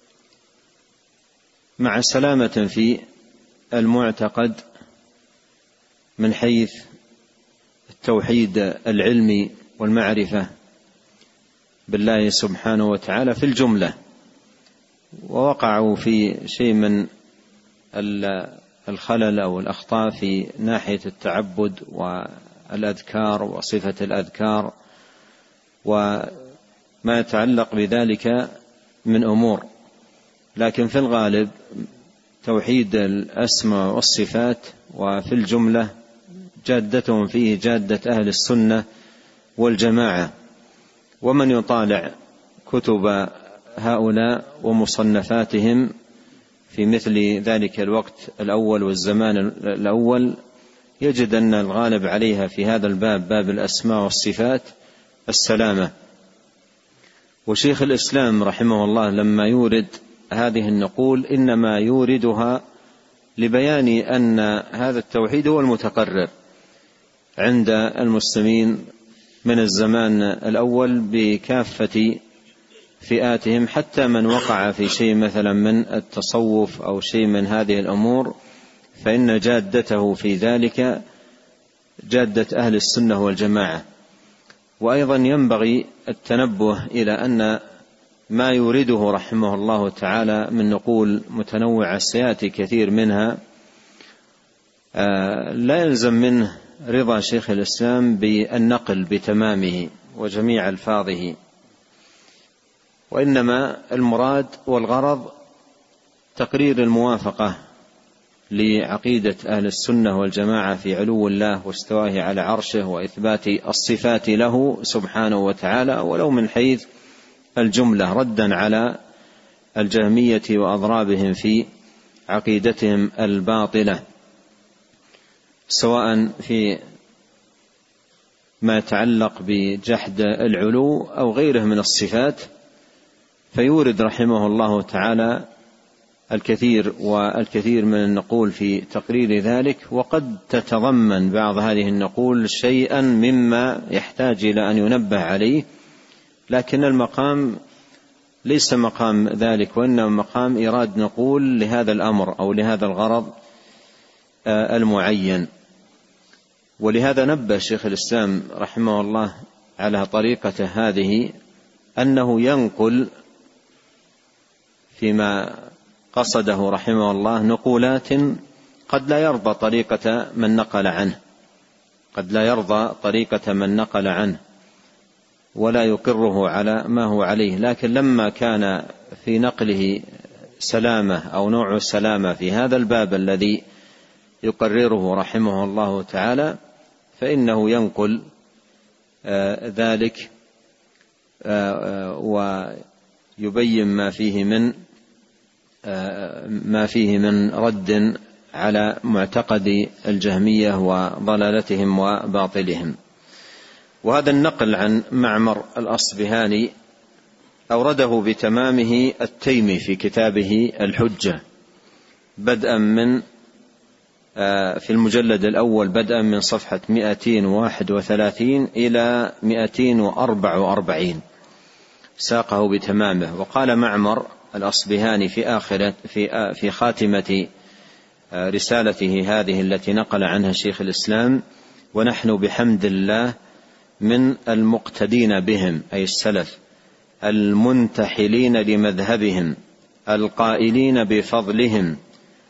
مع سلامة في المعتقد من حيث التوحيد العلمي والمعرفة بالله سبحانه وتعالى في الجملة. ووقعوا في شيء من الخلل أو الأخطاء في ناحية التعبد والأذكار وصفة الأذكار وما يتعلق بذلك من أمور، لكن في الغالب توحيد الأسماء والصفات، وفي الجملة جادتهم فيه جادة أهل السنة والجماعة. ومن يطالع كتب هؤلاء ومصنفاتهم في مثل ذلك الوقت الأول والزمان الأول يجد أن الغالب عليها في هذا الباب، باب الأسماء والصفات، السلامة. وشيخ الإسلام رحمه الله لما يورد هذه النقول إنما يوردها لبيان أن هذا التوحيد هو المتقرر عند المسلمين من الزمان الأول بكافة فئاتهم، حتى من وقع في شيء مثلا من التصوف أو شيء من هذه الأمور، فإن جادته في ذلك جادة أهل السنة والجماعة. وأيضا ينبغي التنبه إلى أن ما يورده رحمه الله تعالى من نقول متنوعة سيأتي كثير منها، لا يلزم منه رضا شيخ الإسلام بالنقل بتمامه وجميع ألفاظه، وإنما المراد والغرض تقرير الموافقة لعقيدة أهل السنة والجماعة في علو الله واستوائه على عرشه وإثبات الصفات له سبحانه وتعالى، ولو من حيث الجملة، ردا على الجهمية وأضرابهم في عقيدتهم الباطلة، سواء في ما يتعلق بجحد العلو أو غيره من الصفات. فيورد رحمه الله تعالى الكثير من النقول في تقرير ذلك، وقد تتضمن بعض هذه النقول شيئا مما يحتاج إلى أن ينبه عليه، لكن المقام ليس مقام ذلك، وإنما مقام إيراد نقول لهذا الأمر أو لهذا الغرض المعين. ولهذا نبه شيخ الإسلام رحمه الله على طريقة هذه، أنه ينقل فيما قصده رحمه الله نقولات قد لا يرضى طريقة من نقل عنه، قد لا يرضى طريقة من نقل عنه ولا يقره على ما هو عليه، لكن لما كان في نقله سلامة أو نوع سلامة في هذا الباب الذي يقرره رحمه الله تعالى، فإنه ينقل ذلك ويبين ما فيه من رد على معتقد الجهمية وضلالتهم وباطلهم. وهذا النقل عن معمر الأصبهاني أورده بتمامه التيمي في كتابه الحجة، بدءا من في المجلد الأول بدءا من صفحة 231 إلى 244 ساقه بتمامه. وقال معمر الأصبهاني في خاتمة رسالته هذه التي نقل عنها شيخ الإسلام: ونحن بحمد الله من المقتدين بهم، أي السلف، المنتحلين لمذهبهم، القائلين بفضلهم،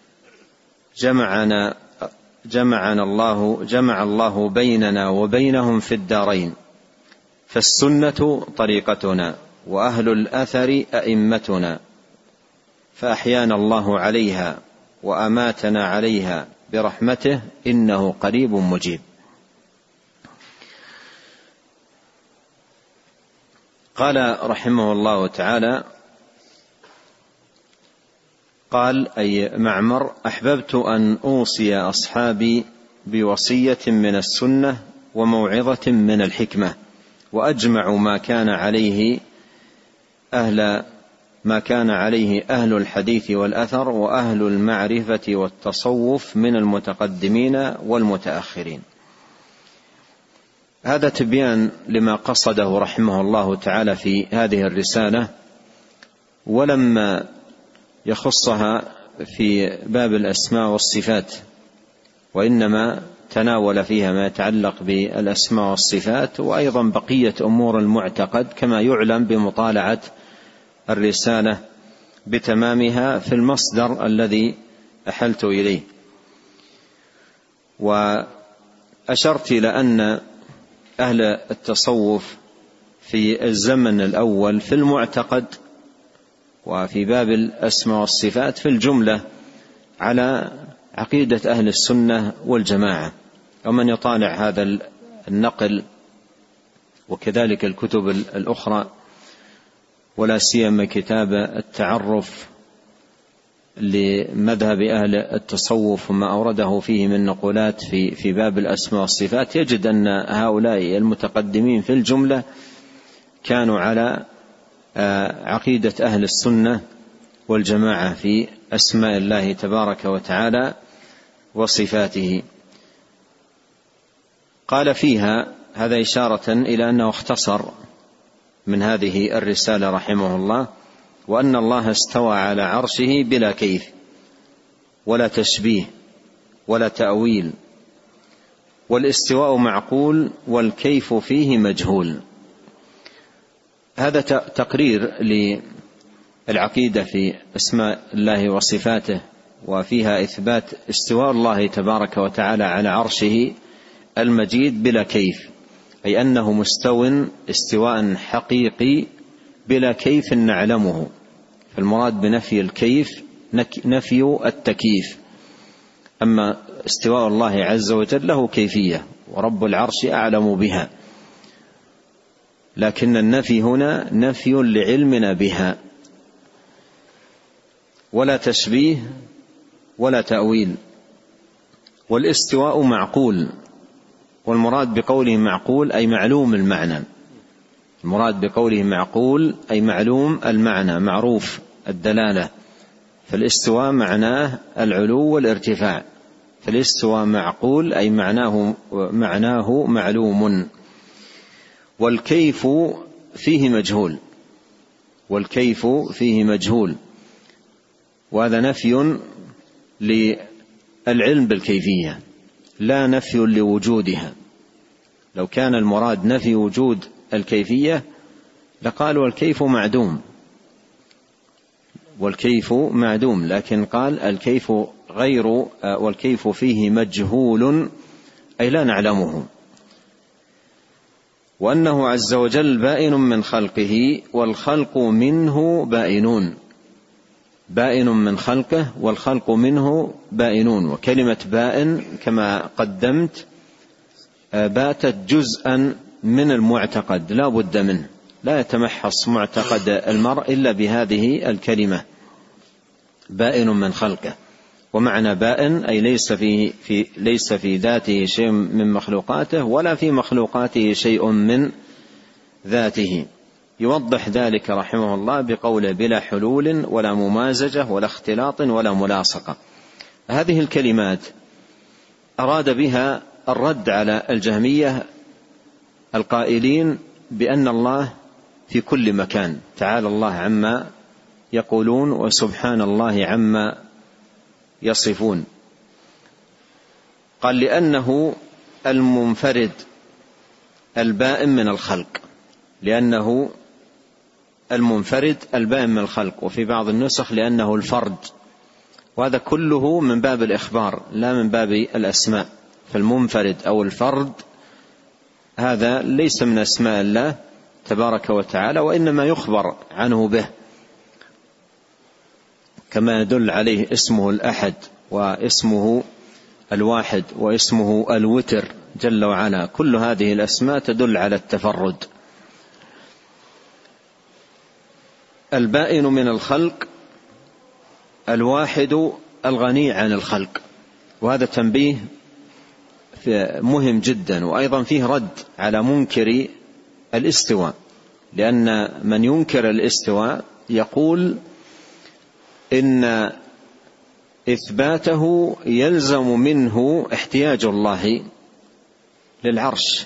جمع الله بيننا وبينهم في الدارين، فالسنة طريقتنا وأهل الأثر أئمتنا، فأحيانا الله عليها وأماتنا عليها برحمته، إنه قريب مجيب. قال رحمه الله تعالى، قال أي معمر: أحببت أن أوصي أصحابي بوصية من السنة وموعظة من الحكمة، وأجمع ما كان عليه أهل الحديث والأثر وأهل المعرفة والتصوف من المتقدمين والمتأخرين. هذا تبيان لما قصده رحمه الله تعالى في هذه الرسالة، ولما يخصها في باب الأسماء والصفات، وإنما تناول فيها ما يتعلق بالأسماء والصفات، وأيضا بقية أمور المعتقد، كما يعلم بمطالعة الرسالة بتمامها في المصدر الذي أحلت إليه. وأشرت إلى أن أهل التصوف في الزمن الأول في المعتقد وفي باب الأسماء والصفات في الجملة على عقيدة أهل السنة والجماعة. ومن يطالع هذا النقل وكذلك الكتب الأخرى، ولا سيما كتاب التعرف لمذهب أهل التصوف وما أورده فيه من نقولات في باب الأسماء والصفات، يجد أن هؤلاء المتقدمين في الجملة كانوا على عقيدة أهل السنة والجماعة في أسماء الله تبارك وتعالى وصفاته. قال فيها، هذا إشارة إلى أنه اختصر من هذه الرسالة رحمه الله: وأن الله استوى على عرشه بلا كيف ولا تشبيه ولا تأويل، والاستواء معقول والكيف فيه مجهول. هذا تقرير للعقيدة في أسماء الله وصفاته، وفيها إثبات استواء الله تبارك وتعالى على عرشه المجيد بلا كيف، أي أنه مستو استواء حقيقي بلا كيف نعلمه. فالمراد بنفي الكيف نفي التكييف، أما استواء الله عز وجل له كيفية ورب العرش أعلم بها، لكن النفي هنا نفي لعلمنا بها، ولا تشبيه ولا تأويل. والاستواء معقول، والمراد بقوله معقول أي معلوم المعنى، المراد بقوله معقول أي معلوم المعنى معروف الدلالة. فالاستواء معناه العلو والارتفاع، فالاستواء معقول أي معناه معلوم. والكيف فيه مجهول، والكيف فيه مجهول، وهذا نفي للعلم بالكيفية لا نفي لوجودها. لو كان المراد نفي وجود الكيفية لقالوا الكيف معدوم، والكيف معدوم، لكن قال الكيف غير والكيف فيه مجهول أي لا نعلمه، وأنه عز وجل بائن من خلقه والخلق منه بائنون، بائن من خلقه والخلق منه بائنون. وكلمة بائن كما قدمت باتت جزءا من المعتقد لا بد منه، لا يتمحص معتقد المرء إلا بهذه الكلمة بائن من خلقه. ومعنى بائن أي ليس في ذاته شيء من مخلوقاته ولا في مخلوقاته شيء من ذاته. يوضح ذلك رحمه الله بقوله بلا حلول ولا ممازجة ولا اختلاط ولا ملاصقة. هذه الكلمات أراد بها الرد على الجهمية القائلين بأن الله في كل مكان، تعالى الله عما يقولون وسبحان الله عما يصفون. قال لأنه المنفرد البائن من الخلق، لأنه المنفرد البائن من الخلق، وفي بعض النسخ لأنه الفرد، وهذا كله من باب الإخبار لا من باب الأسماء. فالمنفرد أو الفرد هذا ليس من أسماء الله تبارك وتعالى، وإنما يخبر عنه به، كما يدل عليه اسمه الأحد واسمه الواحد واسمه الوتر جل وعلا. كل هذه الأسماء تدل على التفرد. البائن من الخلق الواحد الغني عن الخلق، وهذا تنبيه مهم جدا، وأيضا فيه رد على منكر الاستواء، لأن من ينكر الاستواء يقول إن إثباته يلزم منه احتياج الله للعرش،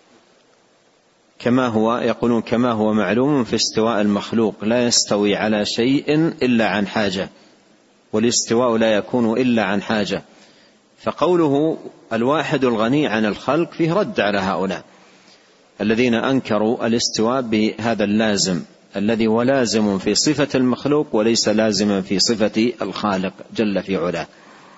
كما هو يقولون كما هو معلوم في استواء المخلوق لا يستوي على شيء إلا عن حاجة، والاستواء لا يكون إلا عن حاجة. فقوله الواحد الغني عن الخلق فيه رد على هؤلاء الذين أنكروا الاستواء بهذا اللازم الذي هو لازم في صفة المخلوق وليس لازما في صفة الخالق جل في علاه.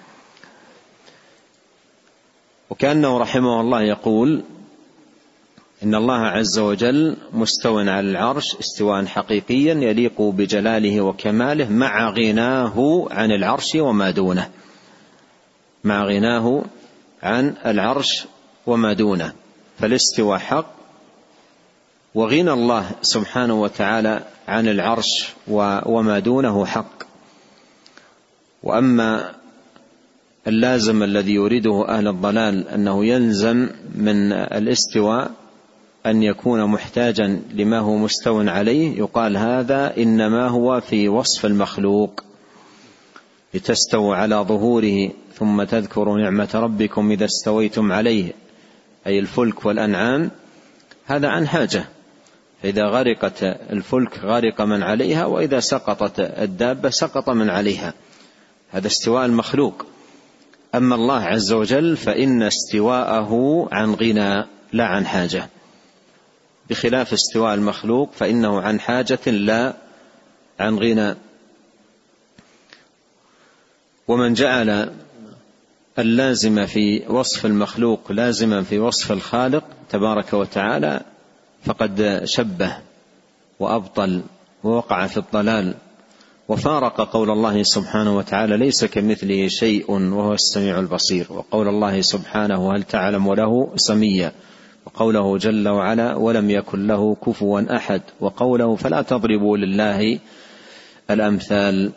وكأنه رحمه الله يقول إن الله عز وجل مستو على العرش استواء حقيقيا يليق بجلاله وكماله مع غناه عن العرش وما دونه، مع غناه عن العرش وما دونه. فالاستواء حق، وغنى الله سبحانه وتعالى عن العرش وما دونه حق. وأما اللازم الذي يريده أهل الضلال أنه يلزم من الاستواء أن يكون محتاجا لما هو مستو عليه، يقال هذا إنما هو في وصف المخلوق، لتستووا على ظهوره ثم تذكروا نعمة ربكم إذا استويتم عليه، أي الفلك والأنعام، هذا عن حاجة. فإذا غرقت الفلك غرق من عليها، وإذا سقطت الدابة سقط من عليها، هذا استواء المخلوق. أما الله عز وجل فإن استواءه عن غنى لا عن حاجة، بخلاف استواء المخلوق فإنه عن حاجة لا عن غنى. ومن جعل اللازم في وصف المخلوق لازما في وصف الخالق تبارك وتعالى فقد شبه وأبطل ووقع في الضلال، وفارق قول الله سبحانه وتعالى ليس كمثله شيء وهو السميع البصير، وقول الله سبحانه هل تعلم له سميا، وقوله جل وعلا ولم يكن له كفوا أحد، وقوله فلا تضربوا لله الأمثال.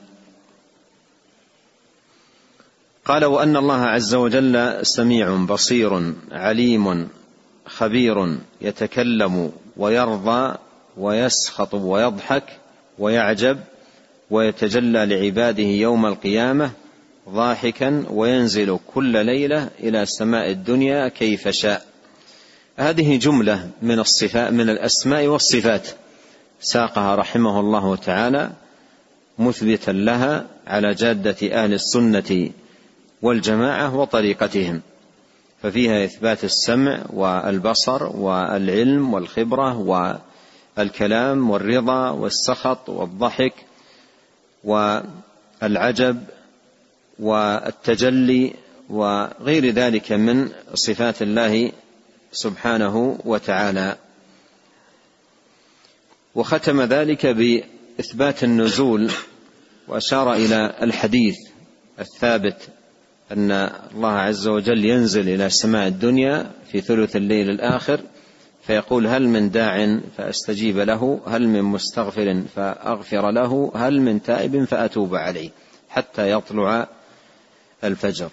قال وأن الله عز وجل سميع بصير عليم خبير يتكلم ويرضى ويسخط ويضحك ويعجب ويتجلى لعباده يوم القيامة ضاحكا وينزل كل ليلة إلى سماء الدنيا كيف شاء. هذه جملة من الصفات من الأسماء والصفات، ساقها رحمه الله تعالى مثبتا لها على جادة أهل السنة والجماعة وطريقتهم، ففيها إثبات السمع والبصر والعلم والخبرة والكلام والرضا والسخط والضحك والعجب والتجلي وغير ذلك من صفات الله سبحانه وتعالى. وختم ذلك بإثبات النزول، وأشار إلى الحديث الثابت أن الله عز وجل ينزل إلى السماء الدنيا في ثلث الليل الآخر فيقول: هل من داع فأستجيب له، هل من مستغفر فأغفر له، هل من تائب فأتوب عليه، حتى يطلع الفجر.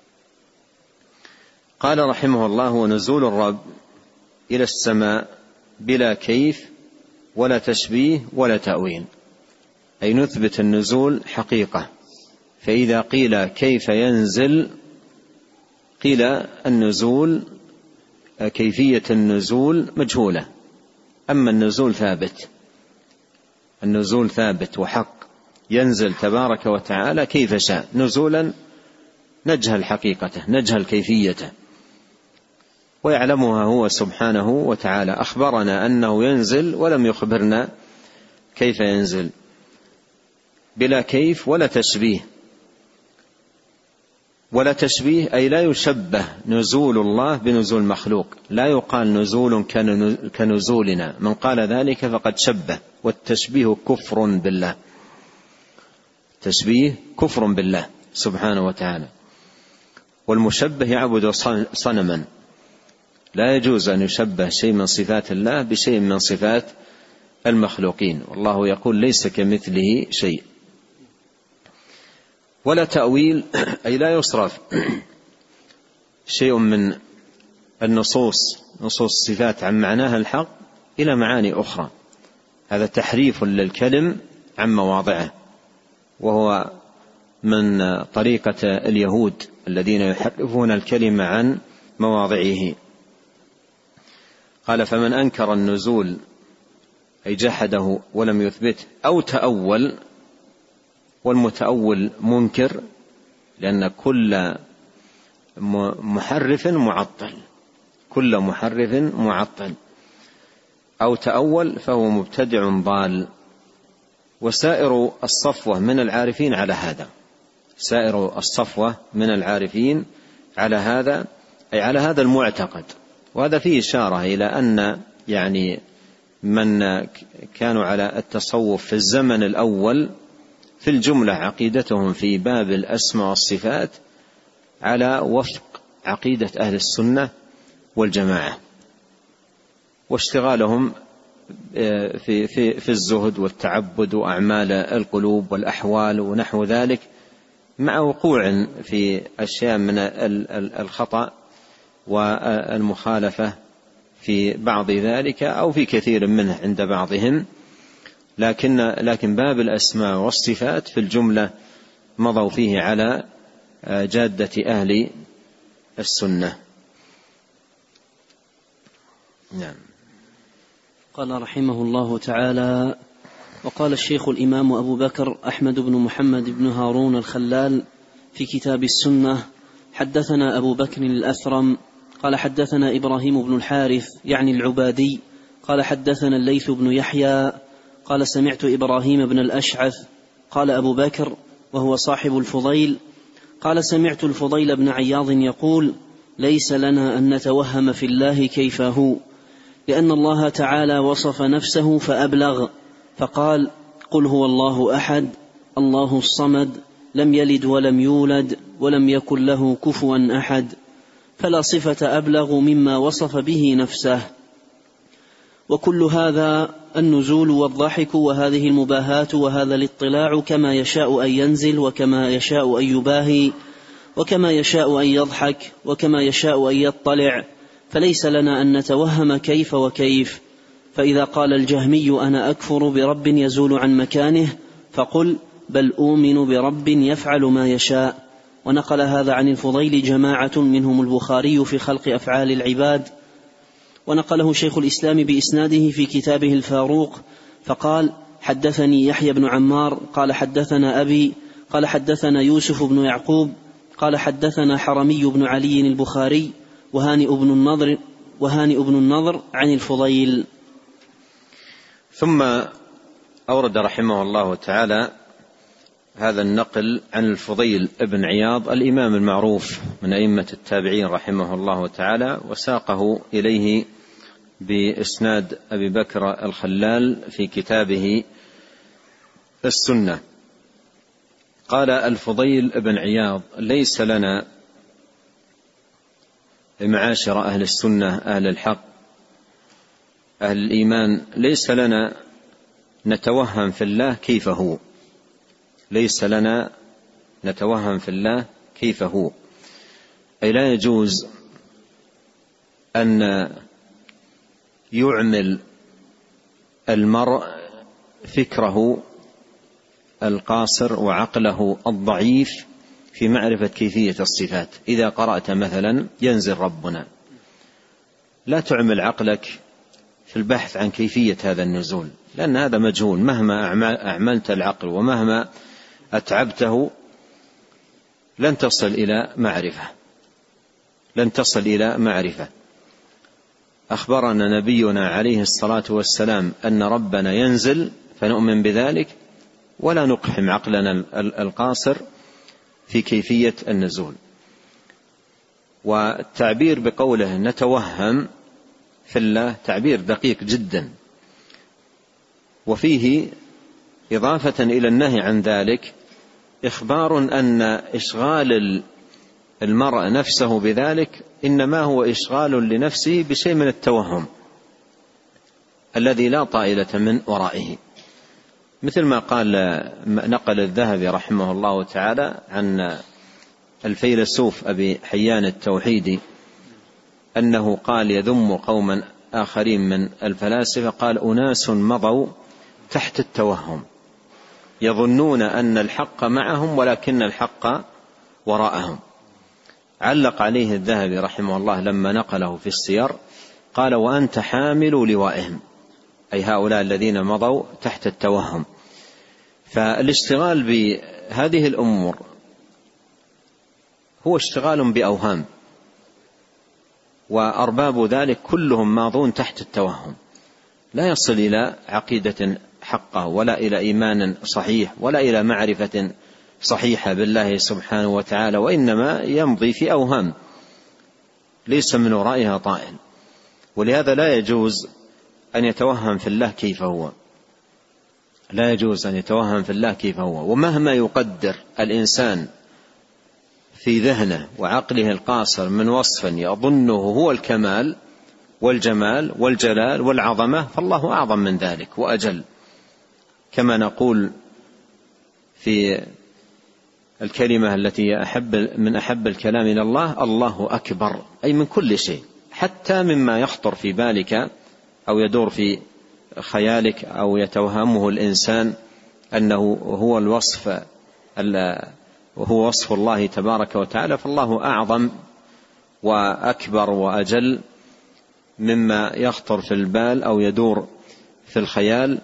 قال رحمه الله: ونزول الرب إلى السماء بلا كيف ولا تشبيه ولا تأويل، أي نثبت النزول حقيقة. فإذا قيل كيف ينزل قيل النزول كيفية النزول مجهولة، أما النزول ثابت، النزول ثابت وحق، ينزل تبارك وتعالى كيف شاء نزولا نجهل حقيقته، نجهل كيفيته، ويعلمها هو سبحانه وتعالى. أخبرنا أنه ينزل ولم يخبرنا كيف ينزل، بلا كيف ولا تشبيه. ولا تشبيه أي لا يشبه نزول الله بنزول مخلوق، لا يقال نزول كنزولنا، من قال ذلك فقد شبه، والتشبيه كفر بالله، تشبيه كفر بالله سبحانه وتعالى. والمشبه يعبد صنما، لا يجوز أن يشبه شيء من صفات الله بشيء من صفات المخلوقين، والله يقول: ليس كمثله شيء. ولا تأويل أي لا يصرف شيء من النصوص، نصوص الصفات، عن معناها الحق إلى معاني أخرى، هذا تحريف للكلم عن مواضعه، وهو من طريقة اليهود الذين يحرفون الكلمة عن مواضعه. قال: فمن أنكر النزول أي جحده ولم يثبته أو تأول، والمتأول منكر، لأن كل محرف معطل، كل محرف معطل، أو تأول فهو مبتدع ضال. وسائر الصفوة من العارفين على هذا، سائر الصفوة من العارفين على هذا، أي على هذا المعتقد. وهذا فيه إشارة إلى أن يعني من كانوا على التصوف في الزمن الأول في الجملة عقيدتهم في باب الأسماء والصفات على وفق عقيدة أهل السنة والجماعة، واشتغالهم في الزهد والتعبد وأعمال القلوب والأحوال ونحو ذلك، مع وقوع في أشياء من الخطأ والمخالفة في بعض ذلك أو في كثير منه عند بعضهم، لكن باب الأسماء والصفات في الجملة مضوا فيه على جادة أهل السنة. نعم. قال رحمه الله تعالى: وقال الشيخ الإمام أبو بكر أحمد بن محمد بن هارون الخلال في كتاب السنة: حدثنا أبو بكر الأثرم قال حدثنا إبراهيم بن الحارث يعني العبادي قال حدثنا الليث بن يحيى قال سمعت إبراهيم بن الأشعث قال أبو بكر وهو صاحب الفضيل قال سمعت الفضيل بن عياض يقول: ليس لنا أن نتوهم في الله كيف هو، لأن الله تعالى وصف نفسه فأبلغ فقال: قل هو الله أحد الله الصمد لم يلد ولم يولد ولم يكن له كفوا أحد، فلا صفة أبلغ مما وصف به نفسه. وكل هذا النزول والضحك وهذه المباهات وهذا الاطلاع كما يشاء أن ينزل وكما يشاء أن يباهي وكما يشاء أن يضحك وكما يشاء أن يطلع، فليس لنا أن نتوهم كيف وكيف. فإذا قال الجهمي أنا أكفر برب يزول عن مكانه فقل بل أؤمن برب يفعل ما يشاء. ونقل هذا عن الفضيل جماعة منهم البخاري في خلق أفعال العباد، ونقله شيخ الإسلام بإسناده في كتابه الفاروق فقال: حدثني يحيى بن عمار قال حدثنا أبي قال حدثنا يوسف بن يعقوب قال حدثنا حرمي بن علي البخاري وهانئ بن النضر عن الفضيل. ثم أورد رحمه الله تعالى هذا النقل عن الفضيل ابن عياض الإمام المعروف من أئمة التابعين رحمه الله تعالى، وساقه إليه بإسناد أبي بكر الخلال في كتابه السنة. قال الفضيل ابن عياض: ليس لنا معاشر أهل السنة أهل الحق أهل الإيمان، ليس لنا نتوهم في الله كيف هو، ليس لنا نتوهم في الله كيف هو، أي لا يجوز أن يعمل المرء فكره القاصر وعقله الضعيف في معرفة كيفية الصفات. إذا قرأت مثلا ينزل ربنا، لا تعمل عقلك في البحث عن كيفية هذا النزول، لأن هذا مجهول، مهما أعملت العقل ومهما أتعبته لن تصل إلى معرفة. أخبرنا نبينا عليه الصلاة والسلام أن ربنا ينزل فنؤمن بذلك، ولا نقحم عقلنا القاصر في كيفية النزول. والتعبير بقوله نتوهم في الله تعبير دقيق جدا، وفيه إضافة إلى النهي عن ذلك إخبار أن إشغال المرء نفسه بذلك إنما هو إشغال لنفسه بشيء من التوهم الذي لا طائلة من ورائه، مثل ما قال نقل الذهبي رحمه الله تعالى عن الفيلسوف أبي حيان التوحيدي أنه قال يذم قوما آخرين من الفلاسفة، قال: أناس مضوا تحت التوهم يظنون أن الحق معهم ولكن الحق وراءهم. علق عليه الذهبي رحمه الله لما نقله في السير، قال: وأنت حامل لوائهم، أي هؤلاء الذين مضوا تحت التوهم. فالاشتغال بهذه الأمور هو اشتغال بأوهام، وأرباب ذلك كلهم ماضون تحت التوهم، لا يصل إلى عقيدة حقه ولا إلى إيمان صحيح ولا إلى معرفة صحيحة بالله سبحانه وتعالى، وإنما يمضي في أوهام ليس من ورائها طائل. ولهذا لا يجوز أن يتوهم في الله كيف هو، لا يجوز أن يتوهم في الله كيف هو. ومهما يقدر الإنسان في ذهنه وعقله القاصر من وصف يظنه هو الكمال والجمال والجلال والعظمة، فالله أعظم من ذلك وأجل، كما نقول في الكلمة التي من أحب الكلام إلى الله: الله أكبر، أي من كل شيء، حتى مما يخطر في بالك أو يدور في خيالك أو يتوهمه الإنسان أنه هو الوصف وهو وصف الله تبارك وتعالى، فالله أعظم وأكبر وأجل مما يخطر في البال أو يدور في الخيال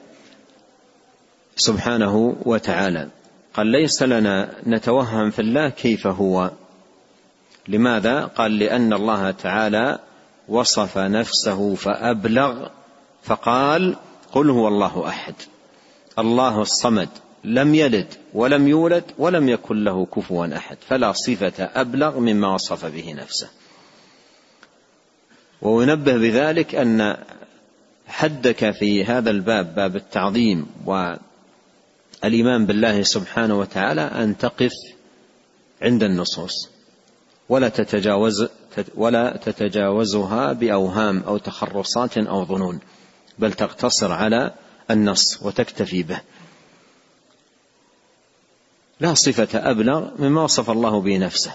سبحانه وتعالى. قال: ليس لنا نتوهم في الله كيف هو. لماذا؟ قال: لأن الله تعالى وصف نفسه فأبلغ، فقال: قل هو الله أحد الله الصمد لم يلد ولم يولد ولم يكن له كفوا أحد، فلا صفة أبلغ مما وصف به نفسه. وينبه بذلك أن حدك في هذا الباب، باب التعظيم والإيمان بالله سبحانه وتعالى، أن تقف عند النصوص ولا تتجاوزها بأوهام أو تخرصات أو ظنون، بل تقتصر على النص وتكتفي به. لا صفة أبلغ مما وصف الله به نفسه،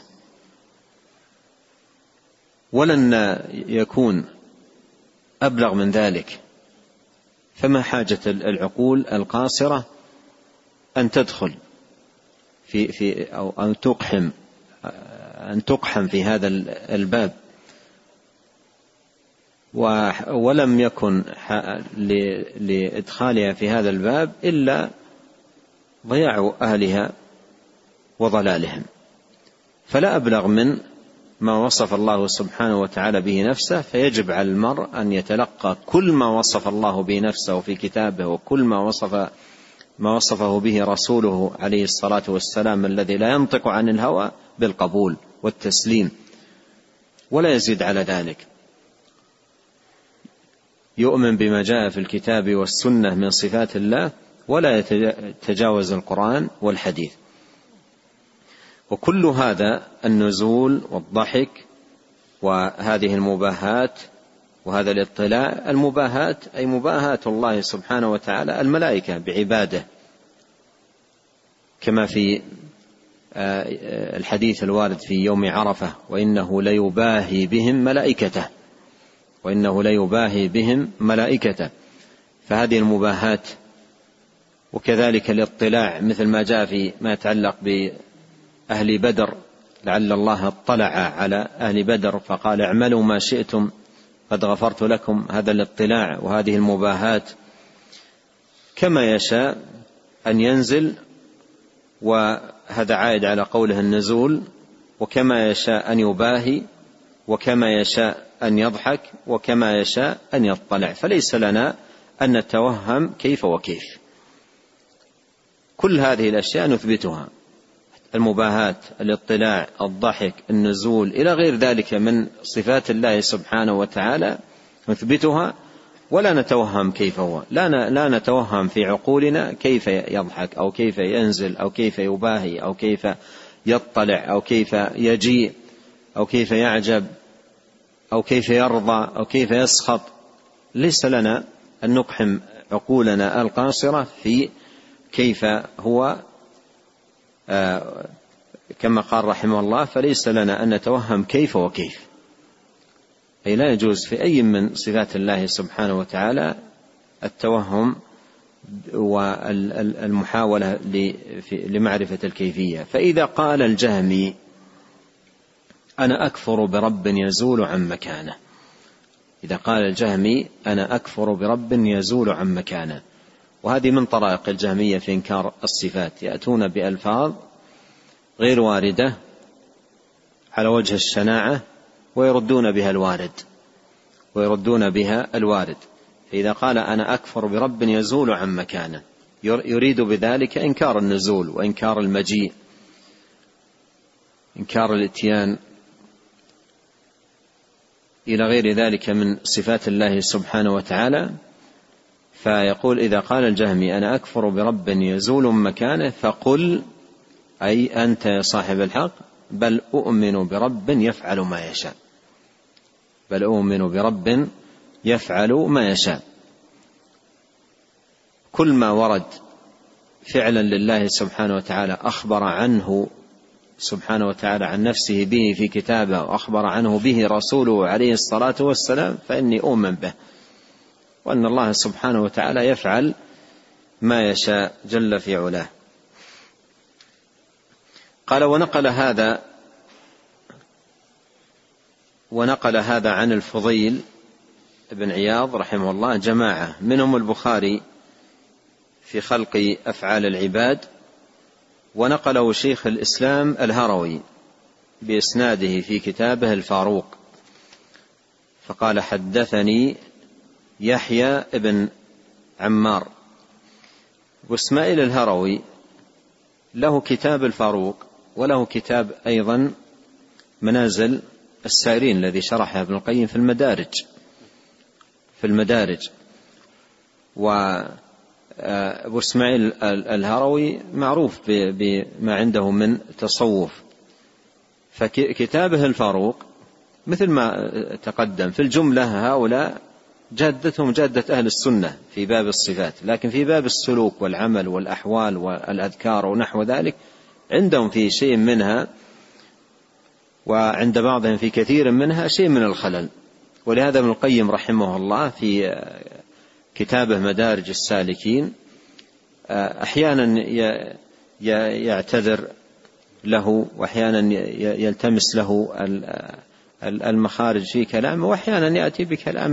ولن يكون أبلغ من ذلك. فما حاجة العقول القاصرة أن تدخل في أو أن تقحم في هذا الباب، ولم يكن لإدخالها في هذا الباب إلا ضياع أهلها وضلالهم. فلا أبلغ من ما وصف الله سبحانه وتعالى به نفسه، فيجب على المرء أن يتلقى كل ما وصف الله به نفسه في كتابه، وكل ما وصفه به رسوله عليه الصلاة والسلام الذي لا ينطق عن الهوى بالقبول والتسليم، ولا يزيد على ذلك. يؤمن بما جاء في الكتاب والسنة من صفات الله، ولا يتجاوز القرآن والحديث. وكل هذا النزول والضحك وهذه المباهات وهذا الاطلاع، المباهات أي مباهاة الله سبحانه وتعالى الملائكة بعباده، كما في الحديث الوارد في يوم عرفة: وإنه ليباهي بهم ملائكته. فهذه المباهات، وكذلك الاطلاع مثل ما جاء في ما يتعلق بأهل بدر: لعل الله اطلع على أهل بدر فقال اعملوا ما شئتم قد غفرت لكم. هذا الاطلاع وهذه المباهات، كما يشاء أن ينزل، وهذا عائد على قوله النزول، وكما يشاء أن يباهي، وكما يشاء أن يضحك، وكما يشاء أن يطلع. فليس لنا أن نتوهم كيف وكيف. كل هذه الأشياء نثبتها: المباهات، الاطلاع، الضحك، النزول، إلى غير ذلك من صفات الله سبحانه وتعالى نثبتها، ولا نتوهم كيف هو. لا نتوهم في عقولنا كيف يضحك أو كيف ينزل أو كيف يباهي أو كيف يطلع أو كيف يجيء أو كيف يعجب أو كيف يرضى أو كيف يسخط. ليس لنا أن نقحم عقولنا القاصرة في كيف هو، كما قال رحمه الله: فليس لنا أن نتوهم كيف وكيف. أي لا يجوز في أي من صفات الله سبحانه وتعالى التوهم والمحاولة لمعرفة الكيفية. فإذا قال الجهمي: أنا أكفر برب يزول عن مكانه، إذا قال الجهمي: أنا أكفر برب يزول عن مكانه، وهذه من طرائق الجهمية في إنكار الصفات، يأتون بألفاظ غير واردة على وجه الشناعة ويردون بها الوارد. فإذا قال أنا أكفر برب يزول عن مكانه، يريد بذلك إنكار النزول وإنكار المجيء، إنكار الإتيان، إلى غير ذلك من صفات الله سبحانه وتعالى. فيقول: إذا قال الجهمي أنا أكفر برب يزول مكانه، فقل، أي أنت يا صاحب الحق: بل أؤمن برب يفعل ما يشاء. كل ما ورد فعلا لله سبحانه وتعالى أخبر عنه سبحانه وتعالى عن نفسه به في كتابه، وأخبر عنه به رسوله عليه الصلاة والسلام، فإني أؤمن به، وأن الله سبحانه وتعالى يفعل ما يشاء جل في علاه. قال: ونقل هذا عن الفضيل بن عياض رحمه الله جماعة، منهم البخاري في خلق أفعال العباد، ونقله شيخ الإسلام الهروي بإسناده في كتابه الفاروق، فقال: حدثني يحيى بن عمار. وإسماعيل الهروي له كتاب الفاروق، وله كتاب أيضا منازل السائرين الذي شرحه ابن القيم في المدارج. وأبو إسماعيل الهروي معروف بما عنده من تصوف، فكتابه الفاروق مثل ما تقدم في الجملة هؤلاء جادتهم جادة أهل السنة في باب الصفات، لكن في باب السلوك والعمل والأحوال والأذكار ونحو ذلك عندهم في شيء منها، وعند بعضهم في كثير منها شيء من الخلل. ولهذا ابن القيم رحمه الله في كتابه مدارج السالكين أحيانا يعتذر له، وأحيانا يلتمس له المخارج في كلامه، وأحيانا يأتي بكلام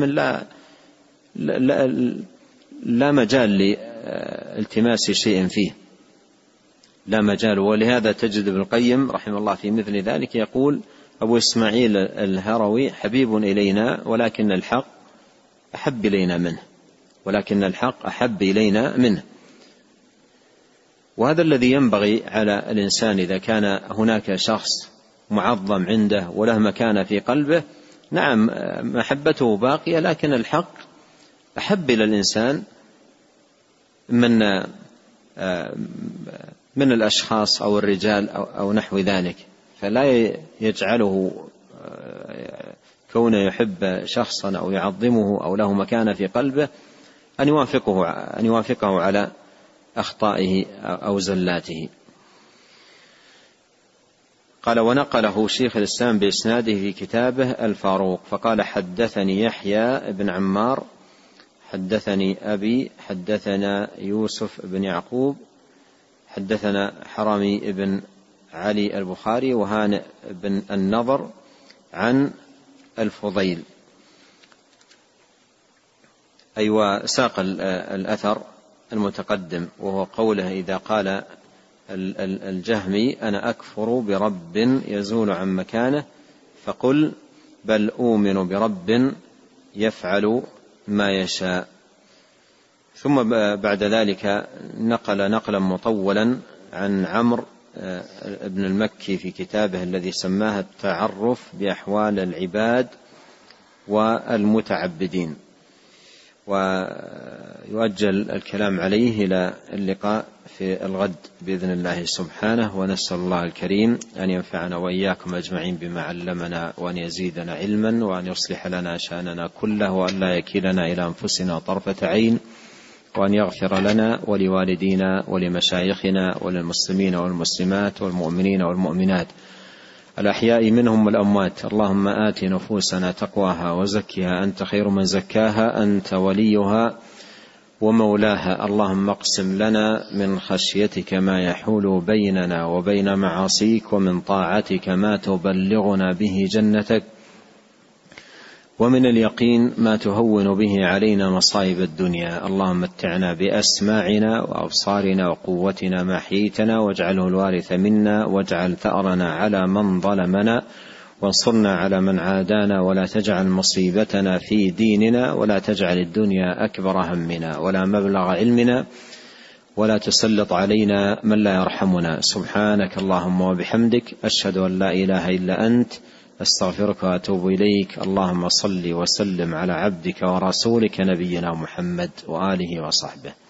لا مجال لالتماس شيء فيه، لا مجال. ولهذا تجد ابن القيم رحمه الله في مثل ذلك يقول: أبو إسماعيل الهروي حبيب إلينا ولكن الحق أحب إلينا منه، ولكن الحق أحب إلينا منه. وهذا الذي ينبغي على الإنسان إذا كان هناك شخص معظم عنده وله مكانة في قلبه، نعم محبته باقية، لكن الحق أحب إلى الإنسان من الأشخاص أو الرجال أو نحو ذلك. فلا يجعله كونه يحب شخصا أو يعظمه أو له مكانة في قلبه أن يوافقه على أخطائه أو زلاته. قال: ونقله شيخ الإسلام بإسناده في كتابه الفاروق، فقال: حدثني يحيى بن عمار حدثني أبي حدثنا يوسف بن يعقوب حدثنا حرمي بن علي البخاري وهانئ بن النضر عن الفضيل. وساق الأثر المتقدم، وهو قوله: إذا قال الجهمي: أنا أكفر برب يزول عن مكانه، فقل: بل أؤمن برب يفعل ما يشاء. ثم بعد ذلك نقل نقلا مطولا عن عمرو بن المكي في كتابه الذي سماه التعرف بأحوال العباد والمتعبدين، ويؤجل الكلام عليه إلى اللقاء في الغد بإذن الله سبحانه. ونسأل الله الكريم أن ينفعنا وإياكم أجمعين بما علمنا، وأن يزيدنا علما، وأن يصلح لنا شأننا كله، وأن لا يكلنا إلى أنفسنا طرفة عين، وأن يغفر لنا ولوالدينا ولمشايخنا وللمسلمين والمسلمات والمؤمنين والمؤمنات الأحياء منهم والأموات. اللهم آت نفوسنا تقواها وزكها أنت خير من زكاها، أنت وليها ومولاها. اللهم اقسم لنا من خشيتك ما يحول بيننا وبين معاصيك، ومن طاعتك ما تبلغنا به جنتك، ومن اليقين ما تهون به علينا مصائب الدنيا. اللهم متعنا بأسماعنا وأبصارنا وقوتنا ما أحييتنا، واجعله الوارث منا، واجعل ثأرنا على من ظلمنا، وانصرنا على من عادانا، ولا تجعل مصيبتنا في ديننا، ولا تجعل الدنيا أكبر همنا ولا مبلغ علمنا، ولا تسلط علينا من لا يرحمنا. سبحانك اللهم وبحمدك، أشهد أن لا إله إلا أنت، أستغفرك وأتوب إليك. اللهم صل وسلم على عبدك ورسولك نبينا محمد وآله وصحبه.